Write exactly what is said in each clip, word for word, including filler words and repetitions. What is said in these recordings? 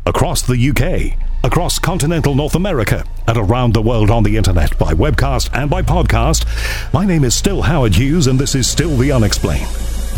across the U K, across continental North America, and around the world on the internet by webcast and by podcast. My name is still Howard Hughes, and this is still The Unexplained.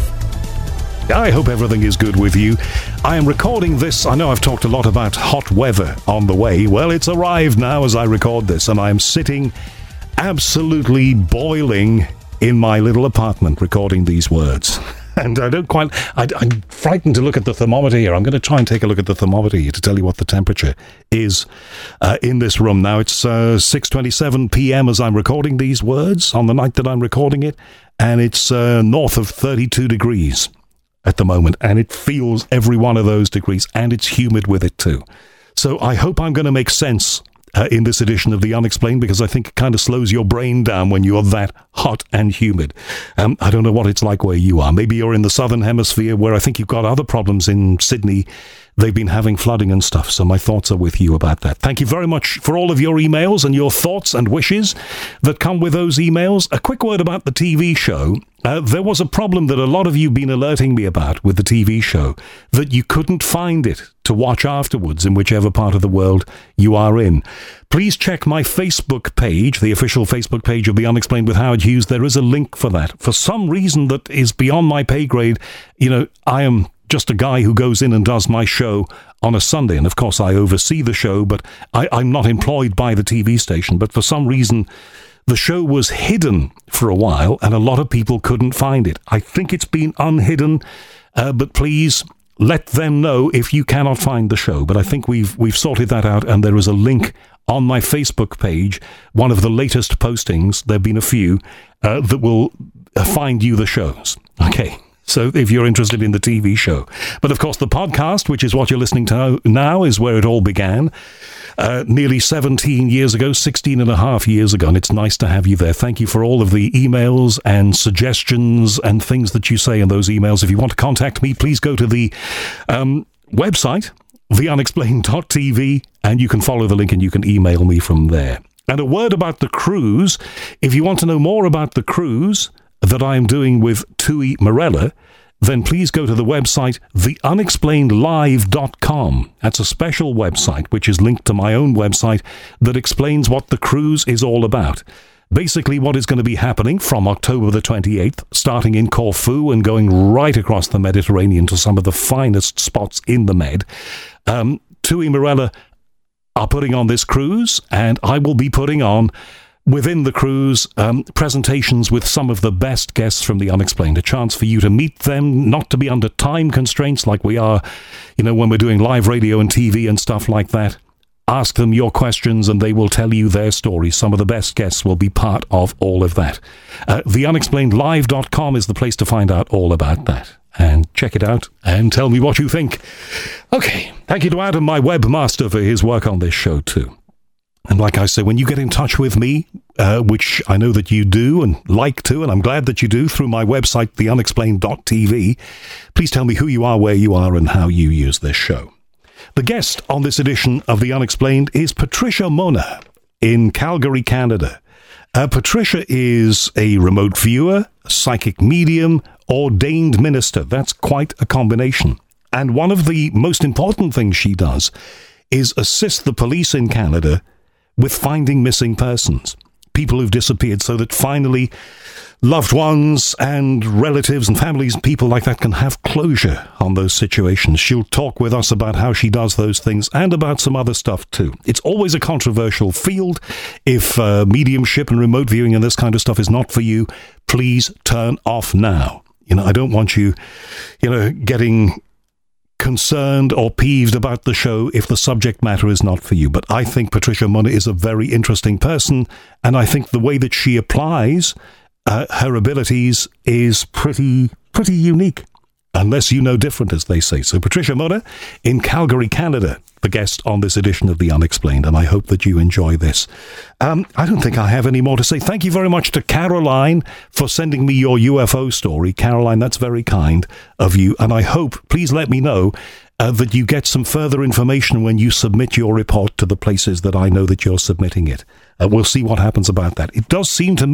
I hope everything is good with you. I am recording this. I know I've talked a lot about hot weather on the way. Well, it's arrived now as I record this, and I am sitting absolutely boiling in my little apartment recording these words. And I don't quite... I, I'm frightened to look at the thermometer here. I'm going to try and take a look at the thermometer here to tell you what the temperature is uh, in this room. Now, it's uh, six twenty-seven p.m. as I'm recording these words on the night that I'm recording it. And it's uh, north of thirty-two degrees at the moment. And it feels every one of those degrees. And it's humid with it, too. So I hope I'm going to make sense Uh, in this edition of The Unexplained, because I think it kind of slows your brain down when you're that hot and humid. Um, I don't know what it's like where you are. Maybe you're in the southern hemisphere where I think you've got other problems in Sydney. They've been having flooding and stuff, so my thoughts are with you about that. Thank you very much for all of your emails and your thoughts and wishes that come with those emails. A quick word about the T V show. Uh, there was a problem that a lot of you have been alerting me about with the T V show, that you couldn't find it to watch afterwards in whichever part of the world you are in. Please check my Facebook page, the official Facebook page of The Unexplained with Howard Hughes. There is a link for that. For some reason that is beyond my pay grade, you know, I am just a guy who goes in and does my show on a Sunday. And of course, I oversee the show, but I, I'm not employed by the T V station. But for some reason, the show was hidden for a while, and a lot of people couldn't find it. I think it's been unhidden, uh, but please let them know if you cannot find the show. But I think we've we've sorted that out, and there is a link on my Facebook page, one of the latest postings, there have been a few, uh, that will uh, find you the shows. Okay. So if you're interested in the T V show. But of course, the podcast, which is what you're listening to now, is where it all began. Uh, nearly seventeen years ago, sixteen and a half years ago. And it's nice to have you there. Thank you for all of the emails and suggestions and things that you say in those emails. If you want to contact me, please go to the um, website, the unexplained dot t v, and you can follow the link and you can email me from there. And a word about the cruise. If you want to know more about the cruise that I am doing with Tui Morella, then please go to the website the unexplained live dot com. That's a special website which is linked to my own website that explains what the cruise is all about. Basically what is going to be happening from October the twenty-eighth, starting in Corfu and going right across the Mediterranean to some of the finest spots in the Med. Um, Tui Morella are putting on this cruise, and I will be putting on within the cruise, um, presentations with some of the best guests from The Unexplained. A chance for you to meet them, not to be under time constraints like we are, you know, when we're doing live radio and T V and stuff like that. Ask them your questions and they will tell you their stories. Some of the best guests will be part of all of that. Uh, the unexplained live dot com is the place to find out all about that. And check it out and tell me what you think. Okay, thank you to Adam, my webmaster, for his work on this show too. And like I say, when you get in touch with me, uh, which I know that you do and like to, and I'm glad that you do, through my website, the unexplained dot t v, please tell me who you are, where you are, and how you use this show. The guest on this edition of The Unexplained is Patricia Mona in Calgary, Canada. Uh, Patricia is a remote viewer, psychic medium, ordained minister. That's quite a combination. And one of the most important things she does is assist the police in Canada with finding missing persons, people who've disappeared, so that finally loved ones and relatives and families and people like that can have closure on those situations. She'll talk with us about how she does those things and about some other stuff too. It's always a controversial field. If uh, mediumship and remote viewing and this kind of stuff is not for you, please turn off now. You know, I don't want you, you know, getting concerned or peeved about the show if the subject matter is not for you. But I think Patricia Mona is a very interesting person, and I think the way that she applies uh, her abilities is pretty pretty unique, unless you know different, as they say. So Patricia Mona in Calgary, Canada, the guest on this edition of The Unexplained, and I hope that you enjoy this. Um, I don't think I have any more to say. Thank you very much to Caroline for sending me your U F O story. Caroline, that's very kind of you, and I hope, please let me know, uh, that you get some further information when you submit your report to the places that I know that you're submitting it. Uh, we'll see what happens about that. It does seem to me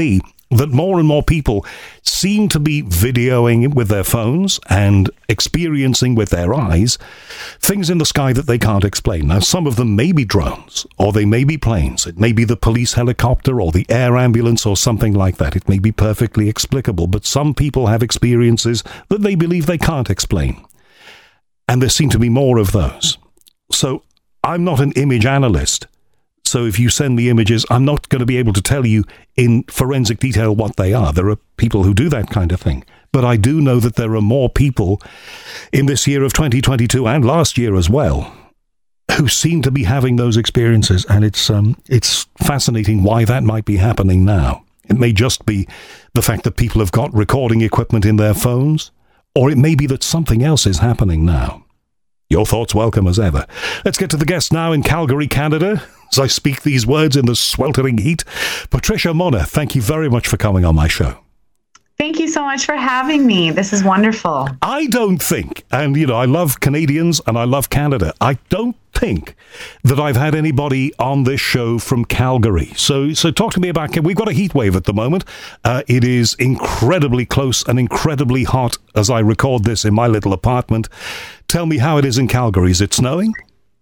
that more and more people seem to be videoing with their phones and experiencing with their eyes things in the sky that they can't explain. Now, some of them may be drones, or they may be planes. It may be the police helicopter or the air ambulance or something like that. It may be perfectly explicable, but some people have experiences that they believe they can't explain. And there seem to be more of those. So I'm not an image analyst. So if you send me images, I'm not going to be able to tell you in forensic detail what they are. There are people who do that kind of thing. But I do know that there are more people in this year of twenty twenty-two and last year as well who seem to be having those experiences. And it's um, it's fascinating why that might be happening now. It may just be the fact that people have got recording equipment in their phones, or it may be that something else is happening now. Your thoughts welcome as ever. Let's get to the guest now in Calgary, Canada. As I speak these words in the sweltering heat, Patricia Mona, thank you very much for coming on my show. Thank you so much for having me. This is wonderful. I don't think, and you know, I love Canadians and I love Canada. I don't think that I've had anybody on this show from Calgary. So, so talk to me about, we've got a heat wave at the moment. Uh, it is incredibly close and incredibly hot as I record this in my little apartment. Tell me how it is in Calgary. Is it snowing?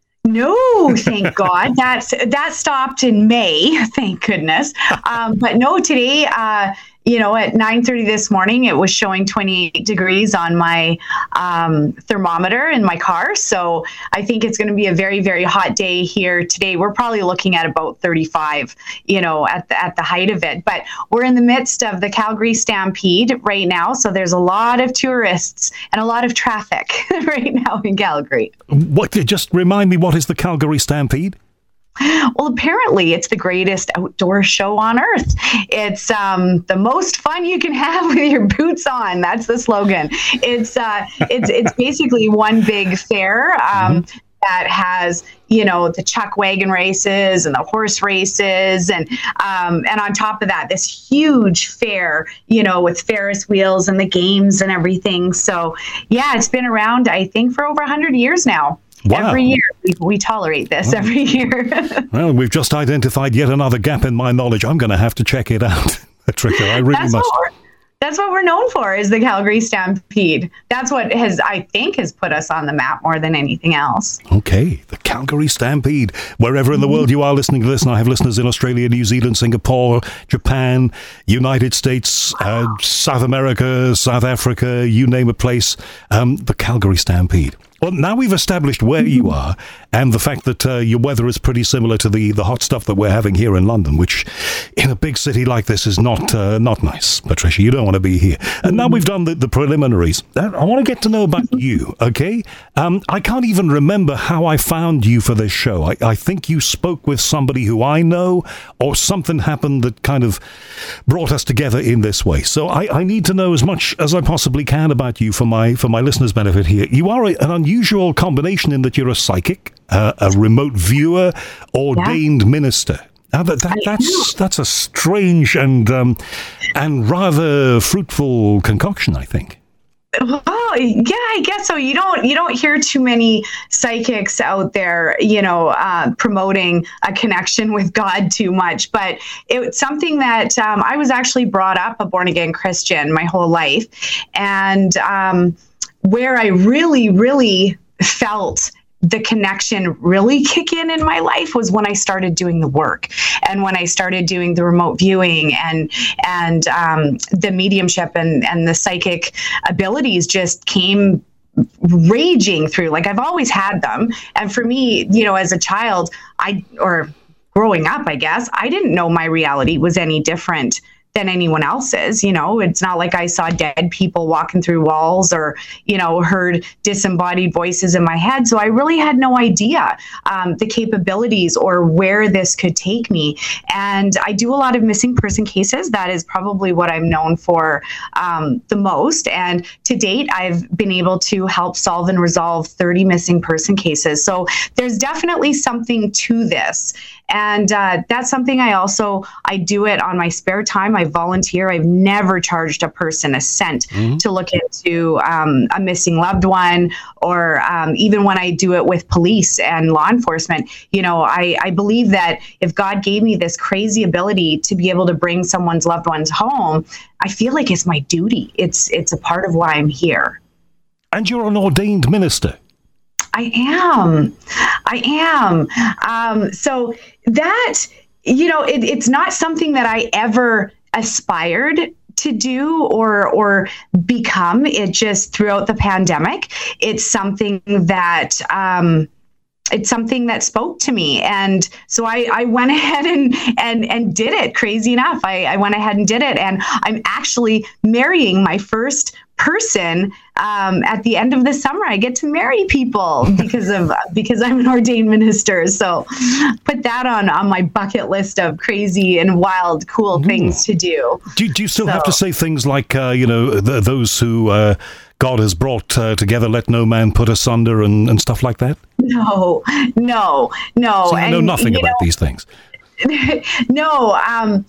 No, thank God. That's that stopped in May, thank goodness. Um, but no, today, uh, you know, at nine thirty this morning, it was showing twenty-eight degrees on my um, thermometer in my car. So I think it's going to be a very, very hot day here today. We're probably looking at about thirty-five, you know, at the, at the height of it. But we're in the midst of the Calgary Stampede right now. So there's a lot of tourists and a lot of traffic right now in Calgary. What? Just remind me, what is the Calgary Stampede? Well, apparently it's the greatest outdoor show on earth. It's um, the most fun you can have with your boots on. That's the slogan. It's uh, it's it's basically one big fair um, mm-hmm. that has, you know, the chuck wagon races and the horse races, and um, and on top of that, this huge fair, you know, with Ferris wheels and the games and everything. So yeah, it's been around, I think, for over one hundred years now. Wow. Every year, we, we tolerate this every year. Well, we've just identified yet another gap in my knowledge. I'm going to have to check it out, Patricia. I really that's must. What that's what we're known for, is the Calgary Stampede. That's what has, I think, has put us on the map more than anything else. Okay, the Calgary Stampede. Wherever in the world you are listening to this, and I have listeners in Australia, New Zealand, Singapore, Japan, United States, uh, South America, South Africa, you name a place, um, the Calgary Stampede. Well, now we've established where you are and the fact that uh, your weather is pretty similar to the, the hot stuff that we're having here in London, which in a big city like this is not uh, not nice, Patricia. You don't want to be here. And now we've done the, the preliminaries. I want to get to know about you, okay? Um, I can't even remember how I found you for this show. I, I think you spoke with somebody who I know, or something happened that kind of brought us together in this way. So I, I need to know as much as I possibly can about you for my, for my listeners' benefit here. You are a, an unusual usual combination in that you're a psychic, uh, a remote viewer, ordained yeah. minister. Now that, that that's that's a strange and um, and rather fruitful concoction, I think. Well, yeah, I guess so. You don't you don't hear too many psychics out there, you know, uh, promoting a connection with God too much. But it's something that um, I was actually brought up a born again Christian my whole life, and um, where I really, really felt the connection really kick in in my life was when I started doing the work, and when I started doing the remote viewing and and um, the mediumship and, and the psychic abilities just came raging through. Like, I've always had them. And for me, you know, as a child, I or growing up, I guess, I didn't know my reality was any different than anyone else's. You know, it's not like I saw dead people walking through walls or, you know, heard disembodied voices in my head. So I really had no idea um, the capabilities or where this could take me. And I do a lot of missing person cases. That is probably what I'm known for um, the most. And to date, I've been able to help solve and resolve thirty missing person cases. So there's definitely something to this. And uh, that's something I also, I do it on my spare time. I volunteer. I've never charged a person a cent mm-hmm. to look into um, a missing loved one, or um, even when I do it with police and law enforcement. You know, I, I believe that if God gave me this crazy ability to be able to bring someone's loved ones home, I feel like it's my duty. It's it's a part of why I'm here. And you're an ordained minister. I am. I am. Um, so that, you know, it, it's not something that I ever aspired to do or or become. It just, throughout the pandemic, it's something that um, it's something that spoke to me. And so I, I went ahead and, and, and did it. Crazy enough, I, I went ahead and did it. And I'm actually marrying my first person um, at the end of the summer. I get to marry people because of because I'm an ordained minister. So put that on on my bucket list of crazy and wild, cool mm. things to do. Do, do you still so, have to say things like, uh, you know, th- those who uh, God has brought uh, together, let no man put asunder, and, and stuff like that? No, no, no. So you and, know nothing about know, these things. No. Um,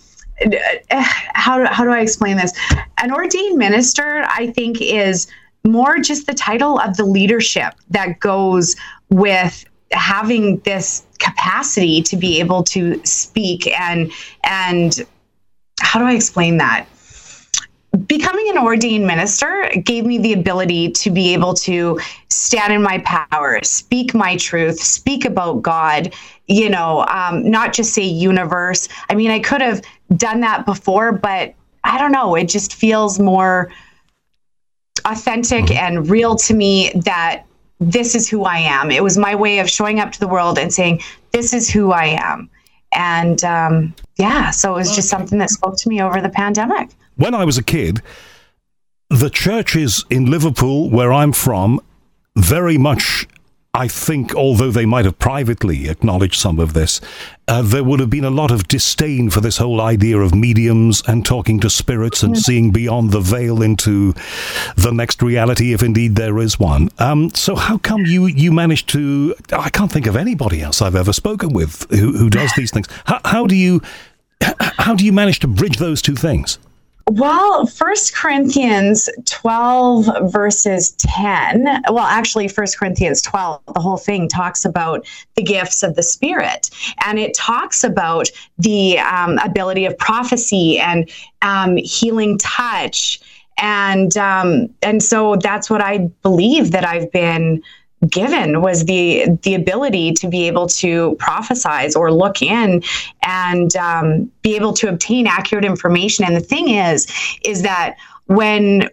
how do, how do I explain this? An ordained minister, I think, is more just the title of the leadership that goes with having this capacity to be able to speak and and how do I explain that? Becoming an ordained minister gave me the ability to be able to stand in my power, speak my truth, speak about God, you know, um, not just say universe. I mean, I could have done that before, but I don't know. It just feels more authentic and real to me that this is who I am. It was my way of showing up to the world and saying, this is who I am. And um, yeah, so it was just something that spoke to me over the pandemic. When I was a kid, the churches in Liverpool, where I'm from, very much, I think, although they might have privately acknowledged some of this, uh, there would have been a lot of disdain for this whole idea of mediums and talking to spirits and mm-hmm. seeing beyond the veil into the next reality, if indeed there is one. Um, so how come you, you managed to... I can't think of anybody else I've ever spoken with who, who does these things. How, how do you how do you manage to bridge those two things? Well, First Corinthians twelve verses ten, well, actually First Corinthians twelve, the whole thing talks about the gifts of the Spirit. And it talks about the um, ability of prophecy and um, healing touch. And um, and so that's what I believe that I've been given, was the the ability to be able to prophesize or look in and um, be able to obtain accurate information. And the thing is, is that when,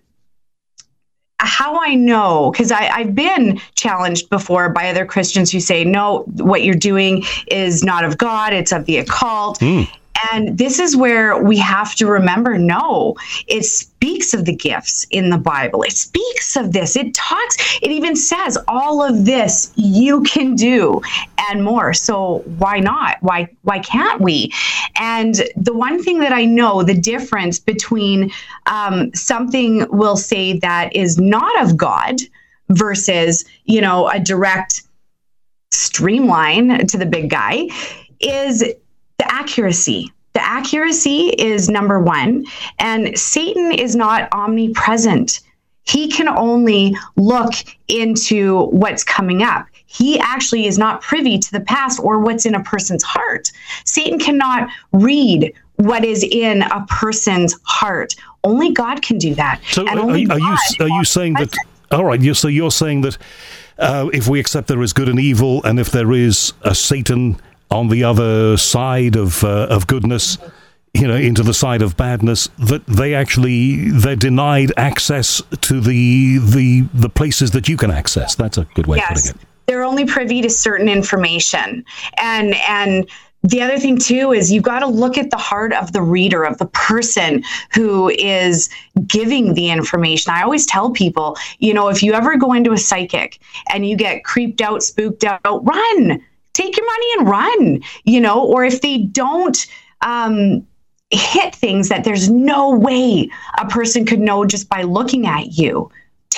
how I know, because I've been challenged before by other Christians who say, no, what you're doing is not of God, it's of the occult. Mm. And this is where we have to remember, no, it speaks of the gifts in the Bible. It speaks of this. It talks, it even says all of this you can do and more. So why not? Why, why can't we? And the one thing that I know, the difference between um, something we'll say that is not of God versus, you know, a direct streamline to the big guy is the accuracy. The accuracy is number one. And Satan is not omnipresent. He can only look into what's coming up. He actually is not privy to the past or what's in a person's heart. Satan cannot read what is in a person's heart. Only God can do that. So and are, only are you are you saying that? All right. You so you're saying that uh, if we accept there is good and evil, and if there is a Satan on the other side of uh, of goodness, you know, into the side of badness, that they actually, they're denied access to the the the places that you can access. That's a good way yes. of putting it. They're only privy to certain information. And and the other thing too is you've got to look at the heart of the reader, of the person who is giving the information. I always tell people, you know, if you ever go into a psychic and you get creeped out, spooked out, run. Take your money and run, you know, or if they don't um, hit things that there's no way a person could know just by looking at you,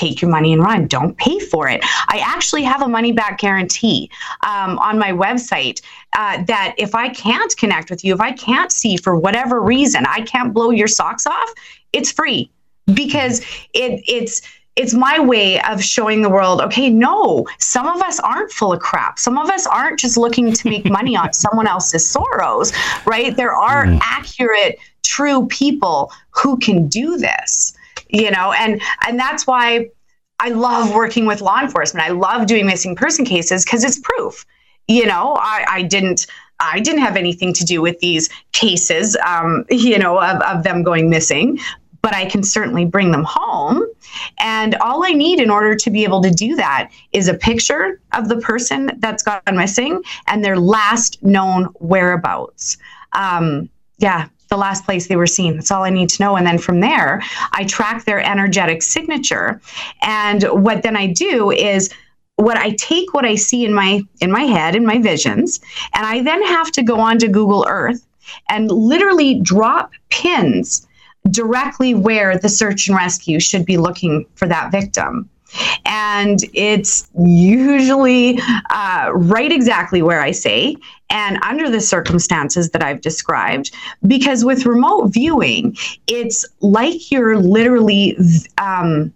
take your money and run. Don't pay for it. I actually have a money back guarantee um, on my website uh, that if I can't connect with you, if I can't see for whatever reason, I can't blow your socks off, it's free, because it it's it's my way of showing the world, okay, no, some of us aren't full of crap. Some of us aren't just looking to make money on someone else's sorrows, right? There are mm. accurate, true people who can do this, you know, and, and that's why I love working with law enforcement. I love doing missing person cases because it's proof. You know, I, I didn't I didn't have anything to do with these cases, um, you know, of, of them going missing, but I can certainly bring them home. And all I need in order to be able to do that is a picture of the person that's gone missing and their last known whereabouts. Um, yeah, the last place they were seen. That's all I need to know. And then from there, I track their energetic signature. And what then I do is what I take what I see in my in my head, in my visions, and I then have to go onto Google Earth and literally drop pins directly where the search and rescue should be looking for that victim. And it's usually uh, right exactly where I say, and under the circumstances that I've described, because with remote viewing, it's like you're literally um,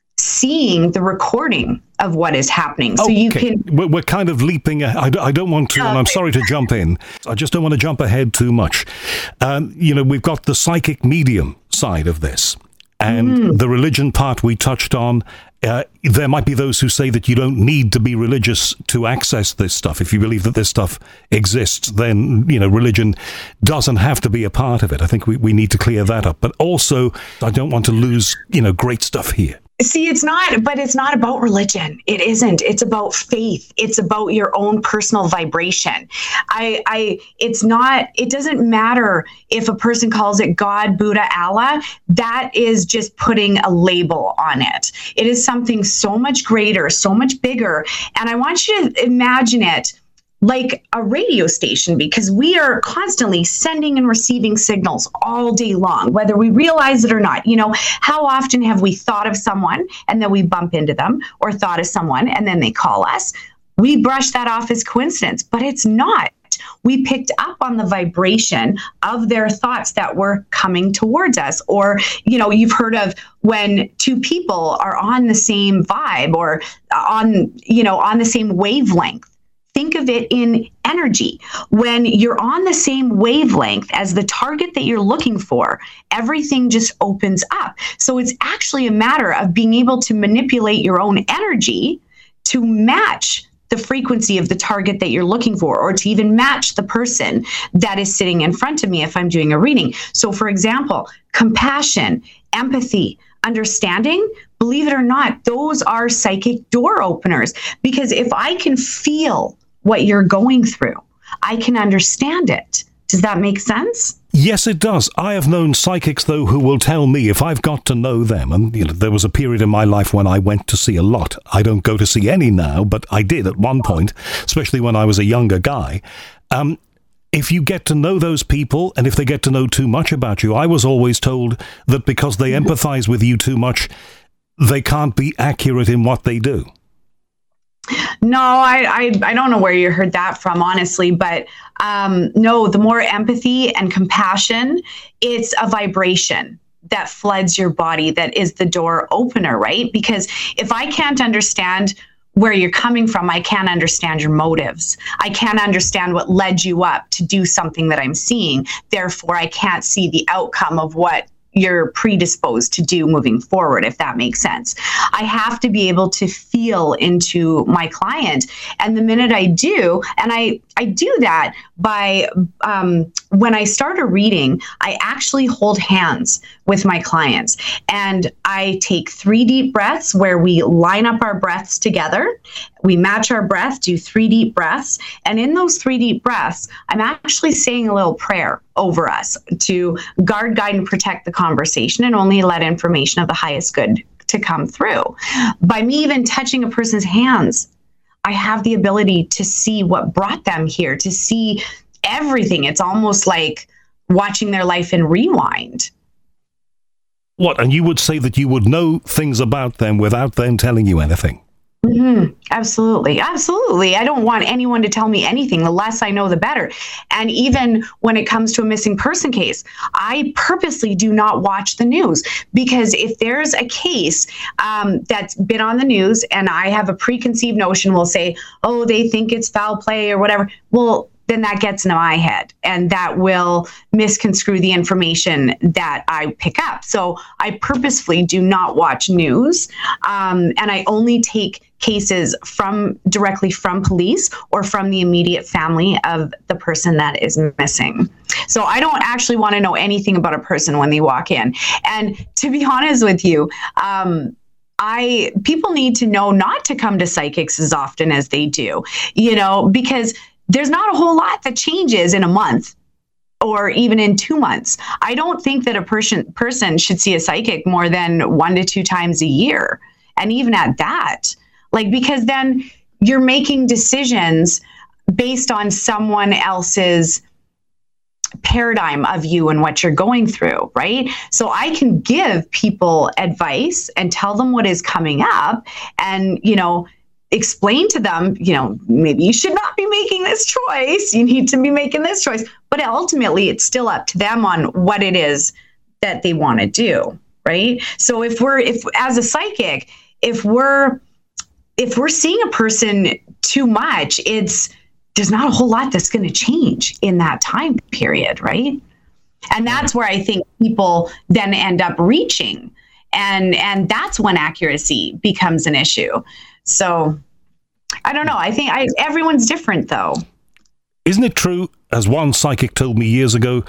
seeing the recording of what is happening. So okay. you can... We're, we're kind of leaping. I, I don't want to, okay. and I'm sorry to jump in. I just don't want to jump ahead too much. Um, you know, we've got the psychic medium side of this, and mm. the religion part we touched on. Uh, there might be those who say that you don't need to be religious to access this stuff. If you believe that this stuff exists, then, you know, religion doesn't have to be a part of it. I think we, we need to clear that up. But also, I don't want to lose, you know, great stuff here. See, it's not, but it's not about religion. It isn't. It's about faith. It's about your own personal vibration. I, I, it's not, it doesn't matter if a person calls it God, Buddha, Allah. That is just putting a label on it. It is something so much greater, so much bigger. And I want you to imagine it like a radio station, because we are constantly sending and receiving signals all day long, whether we realize it or not. You know, how often have we thought of someone and then we bump into them, or thought of someone and then they call us? We brush that off as coincidence, but it's not. We picked up on the vibration of their thoughts that were coming towards us. Or, you know, you've heard of when two people are on the same vibe or on, you know, on the same wavelength. Think of it in energy. When you're on the same wavelength as the target that you're looking for, everything just opens up. So it's actually a matter of being able to manipulate your own energy to match the frequency of the target that you're looking for, or to even match the person that is sitting in front of me if I'm doing a reading. So for example, compassion, empathy, understanding, believe it or not, those are psychic door openers. Because if I can feel what you're going through, I can understand it. Does that make sense? Yes, it does. I have known psychics, though, who will tell me if I've got to know them. And you know, there was a period in my life when I went to see a lot. I don't go to see any now, but I did at one point, especially when I was a younger guy. Um, if you get to know those people, and if they get to know too much about you, I was always told that because they empathize with you too much, they can't be accurate in what they do. No, I, I I don't know where you heard that from, honestly, but um, no, the more empathy and compassion, it's a vibration that floods your body, that is the door opener, right? Because if I can't understand where you're coming from, I can't understand your motives. I can't understand what led you up to do something that I'm seeing. Therefore, I can't see the outcome of what you're predisposed to do moving forward, if that makes sense. I have to be able to feel into my client. And the minute I do, and I, I do that by, um, when I start a reading, I actually hold hands with my clients. And I take three deep breaths where we line up our breaths together. We match our breath, do three deep breaths. And in those three deep breaths, I'm actually saying a little prayer over us to guard, guide, and protect the conversation, and only let information of the highest good to come through. By me even touching a person's hands, I have the ability to see what brought them here, to see everything. It's almost like watching their life in rewind. What, and you would say that you would know things about them without them telling you anything? Mm-hmm. Absolutely. Absolutely. I don't want anyone to tell me anything. The less I know, the better. And even when it comes to a missing person case, I purposely do not watch the news, because if there's a case um, that's been on the news and I have a preconceived notion, we'll say, oh, they think it's foul play or whatever. Well, then that gets into my head, and that will misconstrue the information that I pick up. So I purposefully do not watch news, um, and I only take cases from directly from police or from the immediate family of the person that is missing. So I don't actually want to know anything about a person when they walk in. And to be honest with you, um, I people need to know not to come to psychics as often as they do, you know, because there's not a whole lot that changes in a month or even in two months. I don't think that a person person should see a psychic more than one to two times a year. And even at that, like, because then you're making decisions based on someone else's paradigm of you and what you're going through, right? So I can give people advice and tell them what is coming up, and, you know, explain to them, you know, maybe you should not be making this choice. You need to be making this choice. But ultimately, it's still up to them on what it is that they want to do, right? So if we're, if as a psychic, if we're, if we're seeing a person too much, it's, there's not a whole lot that's going to change in that time period, right? And that's where I think people then end up reaching. And, and that's when accuracy becomes an issue. So I don't know. I think I, everyone's different, though. Isn't it true, as one psychic told me years ago,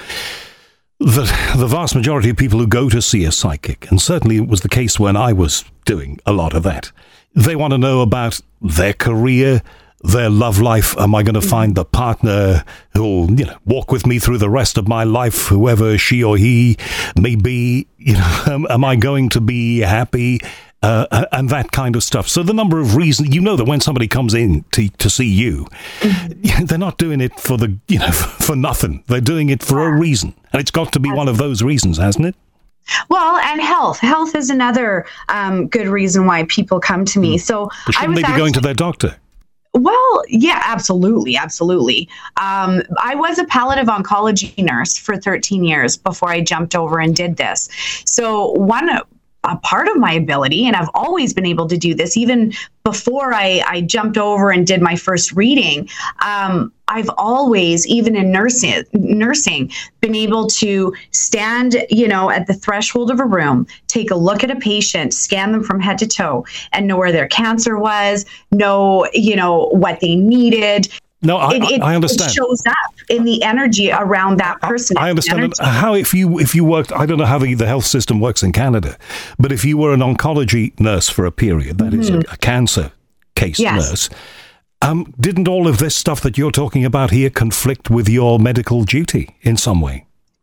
that the vast majority of people who go to see a psychic, and certainly it was the case when I was doing a lot of that, they want to know about their career, their love life. Am I going to find the partner who'll, you know, walk with me through the rest of my life, whoever she or he may be? You know, am, am I going to be happy? Uh, and that kind of stuff. So the number of reasons, you know, that when somebody comes in to, to see you, mm-hmm. they're not doing it for the, you know, for nothing. They're doing it for a reason. And it's got to be one of those reasons, hasn't it? Well, and health. Health is another um, good reason why people come to me. So but shouldn't they be actually going to their doctor? Well, yeah, absolutely. Absolutely. Um, I was a palliative oncology nurse for thirteen years before I jumped over and did this. So one a part of my ability, and I've always been able to do this, even before I, I jumped over and did my first reading, um, I've always, even in nursing, nursing, been able to stand, you know, at the threshold of a room, take a look at a patient, scan them from head to toe, and know where their cancer was, know, you know, what they needed. No, I, it, it, I understand. It shows up in the energy around that person. I, I understand how if you if you worked. I don't know how the, the health system works in Canada, but if you were an oncology nurse for a period, that mm-hmm. is a, a cancer case yes. nurse, um, didn't all of this stuff that you're talking about here conflict with your medical duty in some way?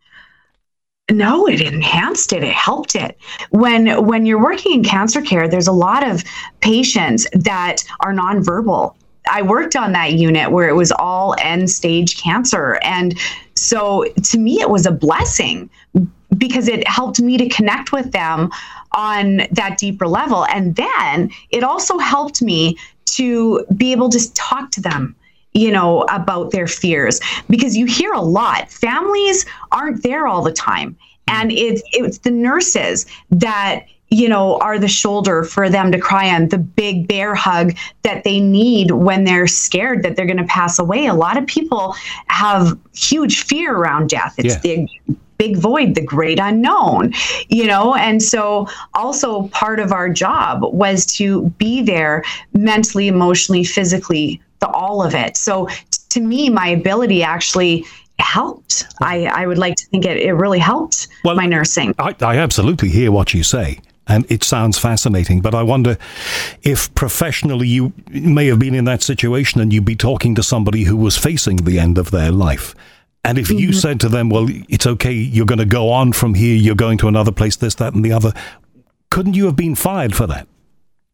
No, it enhanced it. It helped it. When when you're working in cancer care, there's a lot of patients that are nonverbal. I worked on that unit where it was all end stage cancer. And so to me, it was a blessing because it helped me to connect with them on that deeper level. And then it also helped me to be able to talk to them, you know, about their fears, because you hear a lot. Families aren't there all the time. And it's, it's the nurses that, you know, are the shoulder for them to cry on, the big bear hug that they need when they're scared that they're going to pass away. A lot of people have huge fear around death. It's yeah. the big void, the great unknown, you know, and so also part of our job was to be there mentally, emotionally, physically, the all of it. So t- to me, my ability actually helped. I, I would like to think it, it really helped well, my nursing. I, I absolutely hear what you say. And it sounds fascinating, but I wonder if professionally you may have been in that situation and you'd be talking to somebody who was facing the end of their life. And if mm-hmm. you said to them, well, it's okay, you're going to go on from here, you're going to another place, this, that, and the other, couldn't you have been fired for that?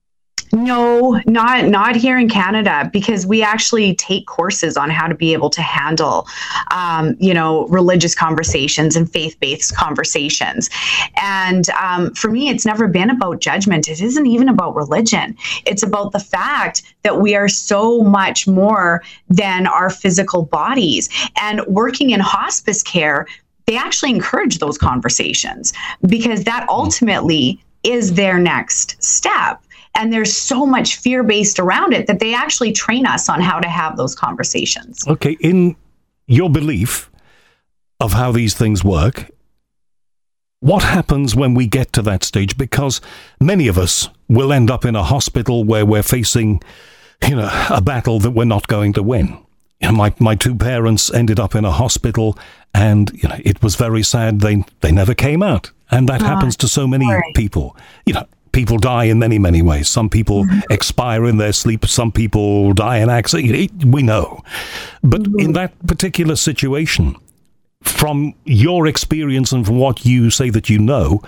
No, not not here in Canada, because we actually take courses on how to be able to handle, um, you know, religious conversations and faith-based conversations. And um, for me, it's never been about judgment. It isn't even about religion. It's about the fact that we are so much more than our physical bodies. And working in hospice care, they actually encourage those conversations, because that ultimately is their next step. And there's so much fear based around it that they actually train us on how to have those conversations. Okay, in your belief of how these things work, what happens when we get to that stage? Because many of us will end up in a hospital where we're facing, you know, a battle that we're not going to win. You know, my my two parents ended up in a hospital, and you know, it was very sad. They they never came out, and that oh, happens to so many sorry. people. You know. People die in many, many ways. Some people mm-hmm. expire in their sleep. Some people die in accidents. We know. But mm-hmm. in that particular situation, from your experience and from what you say that you know,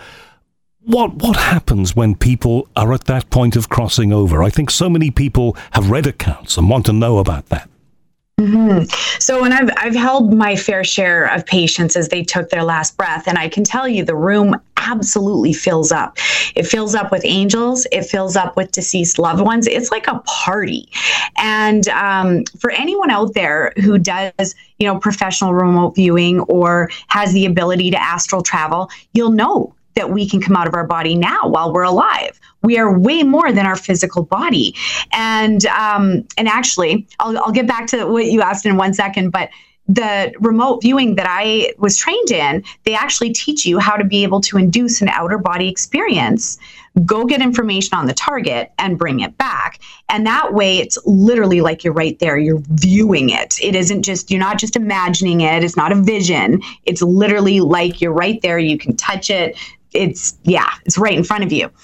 what what happens when people are at that point of crossing over? I think so many people have read accounts and want to know about that. Mm-hmm. So, and I've I've held my fair share of patients as they took their last breath, and I can tell you the room absolutely fills up. It fills up with angels. It fills up with deceased loved ones. It's like a party. And um, for anyone out there who does, you know, professional remote viewing or has the ability to astral travel, you'll know that we can come out of our body now while we're alive. We are way more than our physical body. And um, and actually, I'll, I'll get back to what you asked in one second, but the remote viewing that I was trained in, they actually teach you how to be able to induce an outer body experience, go get information on the target and bring it back. And that way it's literally like you're right there, you're viewing it. It isn't just, you're not just imagining it. It's not a vision. It's literally like you're right there. You can touch it. It's, yeah, it's right in front of you.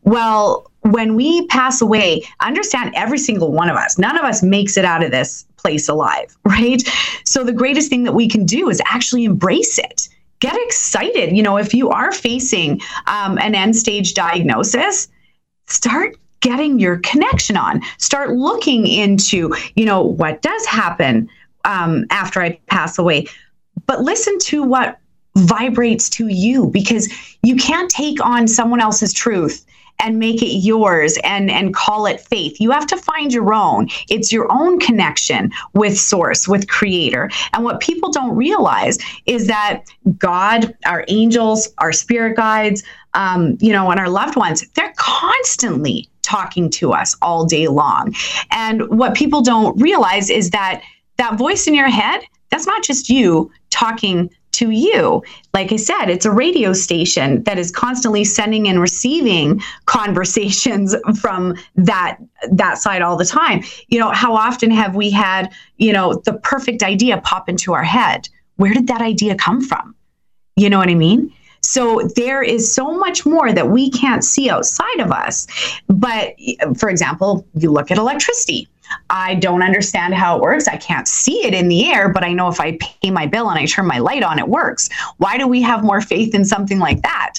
Well, when we pass away, understand every single one of us, none of us makes it out of this place alive, right? So the greatest thing that we can do is actually embrace it. Get excited. You know, if you are facing um, an end stage diagnosis, start getting your connection on. Start looking into, you know, what does happen um, after I pass away. But listen to what vibrates to you, because you can't take on someone else's truth and make it yours and, and call it faith. You have to find your own. It's your own connection with source, with creator. And what people don't realize is that God, our angels, our spirit guides, um, you know, and our loved ones, they're constantly talking to us all day long. And what people don't realize is that that voice in your head, that's not just you talking to you. Like I said, it's a radio station that is constantly sending and receiving conversations from that that side all the time. You know, how often have we had, you know, the perfect idea pop into our head? Where did that idea come from? You know what I mean? So there is so much more that we can't see outside of us. But for example, you look at electricity. I don't understand how it works. I can't see it in the air, but I know if I pay my bill and I turn my light on, it works. Why do we have more faith in something like that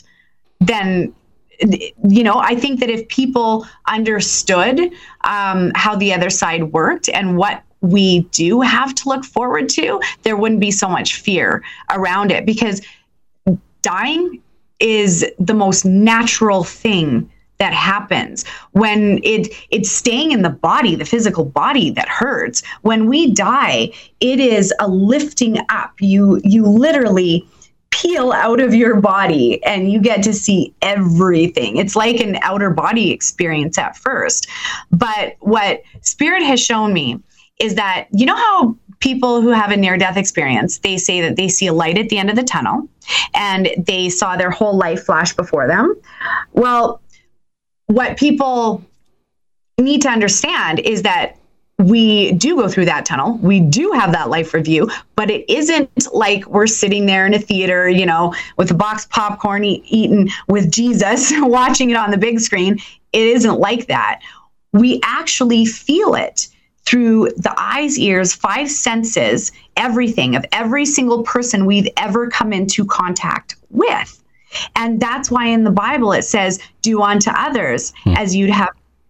than, you know, I think that if people understood um, how the other side worked and what we do have to look forward to, there wouldn't be so much fear around it, because dying is the most natural thing that happens. When it it's staying in the body, the physical body that hurts. When we die, it is a lifting up. You you literally peel out of your body and you get to see everything. It's like an outer body experience at first. But what Spirit has shown me is that, you know how people who have a near-death experience, they say that they see a light at the end of the tunnel and they saw their whole life flash before them? Well, what people need to understand is that we do go through that tunnel. We do have that life review, but it isn't like we're sitting there in a theater, you know, with a box of popcorn eat, eating with Jesus, watching it on the big screen. It isn't like that. We actually feel it through the eyes, ears, five senses, everything of every single person we've ever come into contact with. And that's why in the Bible it says, do unto others as you'd have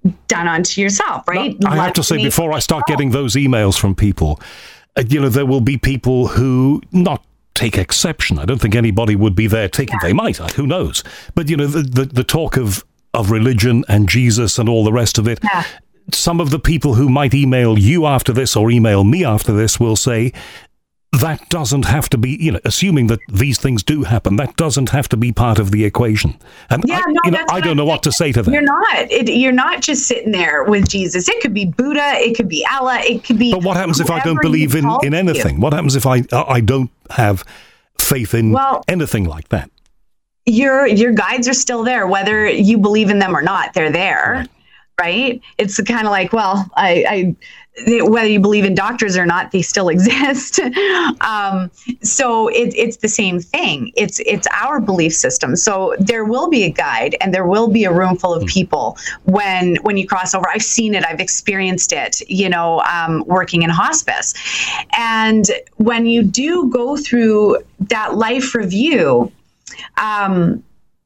done unto yourself, right? Now, I have to say, before I start getting those emails from people, uh, you know, there will be people who not take exception. I don't think anybody would be there taking, yeah. They might, who knows? But, you know, the, the, the talk of, of religion and Jesus and all the rest of it, yeah. Some of the people who might email you after this or email me after this will say, that doesn't have to be, you know, assuming that these things do happen, that doesn't have to be part of the equation. And yeah, I, no, you know, I don't know what to say to that. You're not. It, you're not just sitting there with Jesus. It could be Buddha. It could be Allah. It could be. But what happens if I don't believe in, in anything? You. What happens if I I don't have faith in well, anything like that? Your your guides are still there, whether you believe in them or not. They're there. Right. Right? It's kind of like, well, I, I, whether you believe in doctors or not, they still exist. um, so it, it's the same thing. It's it's our belief system. So there will be a guide, and there will be a room full of people when when you cross over. I've seen it. I've experienced it. You know, um, working in hospice, and when you do go through that life review. Um,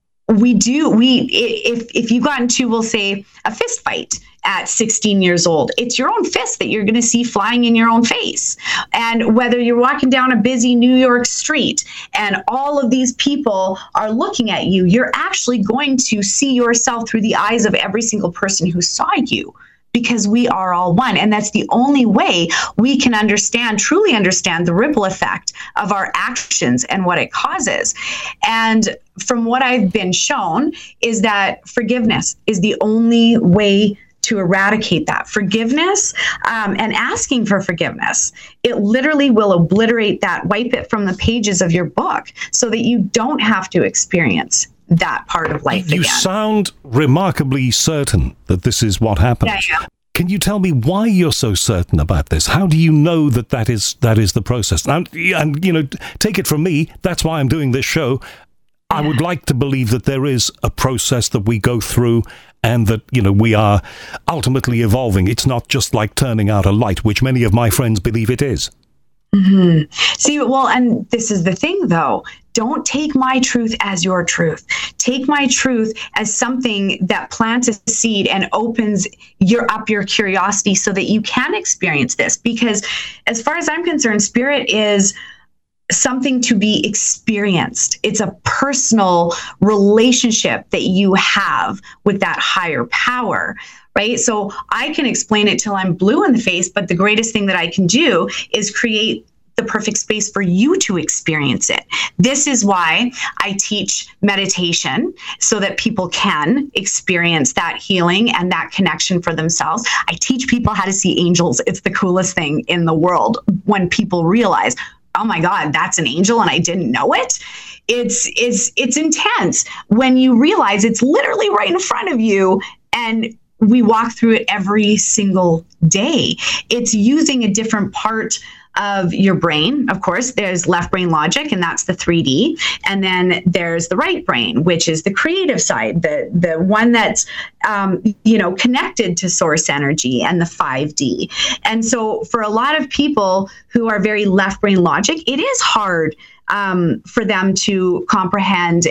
We do, we, if, if you got into, we'll say, a fist fight at sixteen years old, it's your own fist that you're going to see flying in your own face. And whether you're walking down a busy New York street and all of these people are looking at you, you're actually going to see yourself through the eyes of every single person who saw you. Because we are all one. And that's the only way we can understand, truly understand the ripple effect of our actions and what it causes. And from what I've been shown is that forgiveness is the only way to eradicate that. Forgiveness um, and asking for forgiveness. It literally will obliterate that, wipe it from the pages of your book so that you don't have to experience that part of life you again. Sound remarkably certain that this is what happens. Yeah, yeah. Can you tell me why you're so certain about this? How do you know that that is that is the process? And, and you know, take it from me, that's why I'm doing this show. I would like to believe that there is a process that we go through and that, you know, we are ultimately evolving. It's not just like turning out a light, which many of my friends believe it is. Mm-hmm. See, well, and this is the thing, though. Don't take my truth as your truth. Take my truth as something that plants a seed and opens your up your curiosity so that you can experience this. Because as far as I'm concerned, spirit is something to be experienced. It's a personal relationship that you have with that higher power. Right? So I can explain it till I'm blue in the face, but the greatest thing that I can do is create the perfect space for you to experience it. This is why I teach meditation so that people can experience that healing and that connection for themselves. I teach people how to see angels. It's the coolest thing in the world when people realize, oh my God, that's an angel and I didn't know it. It's, it's, it's intense when you realize it's literally right in front of you, and we walk through it every single day. It's using a different part of your brain. Of course, there's left brain logic, and that's the three D. And then there's the right brain, which is the creative side, the, the one that's, um, you know, connected to source energy, and the five D. And so for a lot of people who are very left brain logic, it is hard um, for them to comprehend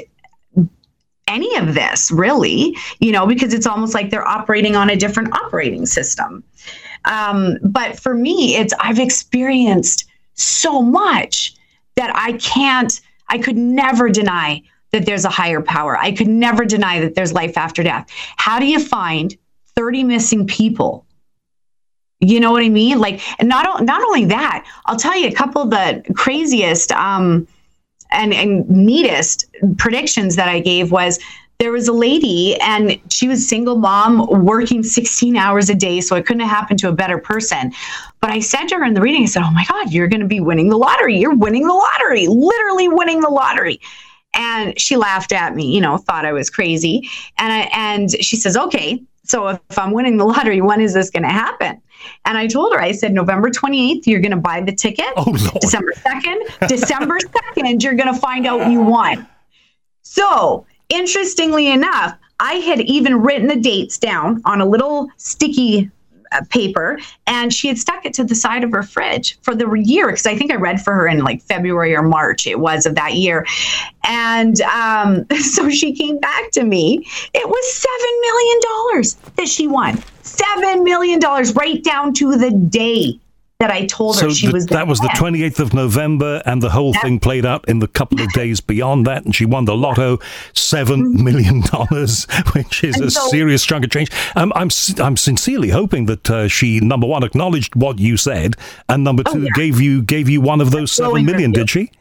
any of this, really, you know, because it's almost like they're operating on a different operating system. Um, but for me, it's I've experienced so much that I can't, I could never deny that there's a higher power. I could never deny that there's life after death. How do you find thirty missing people? You know what I mean? Like, and not, not only that, I'll tell you a couple of the craziest, um, And, and neatest predictions that I gave was there was a lady and she was a single mom working sixteen hours a day. So it couldn't have happened to a better person. But I said to her in the reading, I said, oh my God, you're going to be winning the lottery. You're winning the lottery, literally winning the lottery. And she laughed at me, you know, thought I was crazy. And I, and she says, okay, so if, if I'm winning the lottery, when is this going to happen? And I told her, I said, November twenty-eighth, you're going to buy the ticket. Oh, Lord. December second, December second, you're going to find out you won. So interestingly enough, I had even written the dates down on a little sticky a paper, and she had stuck it to the side of her fridge for the year, because I think I read for her in like February or March it was of that year. And um, so she came back to me. It was seven million dollars that she won. seven million dollars right down to the day that I told her so she the, was the that was the twenty-eighth of November, and the whole yep. thing played out in the couple of days beyond that, and she won the lotto, seven million dollars, which is and a so, serious chunk of change. Um, I'm I'm sincerely hoping that uh, she, number one, acknowledged what you said, and number two, oh, yeah. gave you gave you one of those seven million. Did she?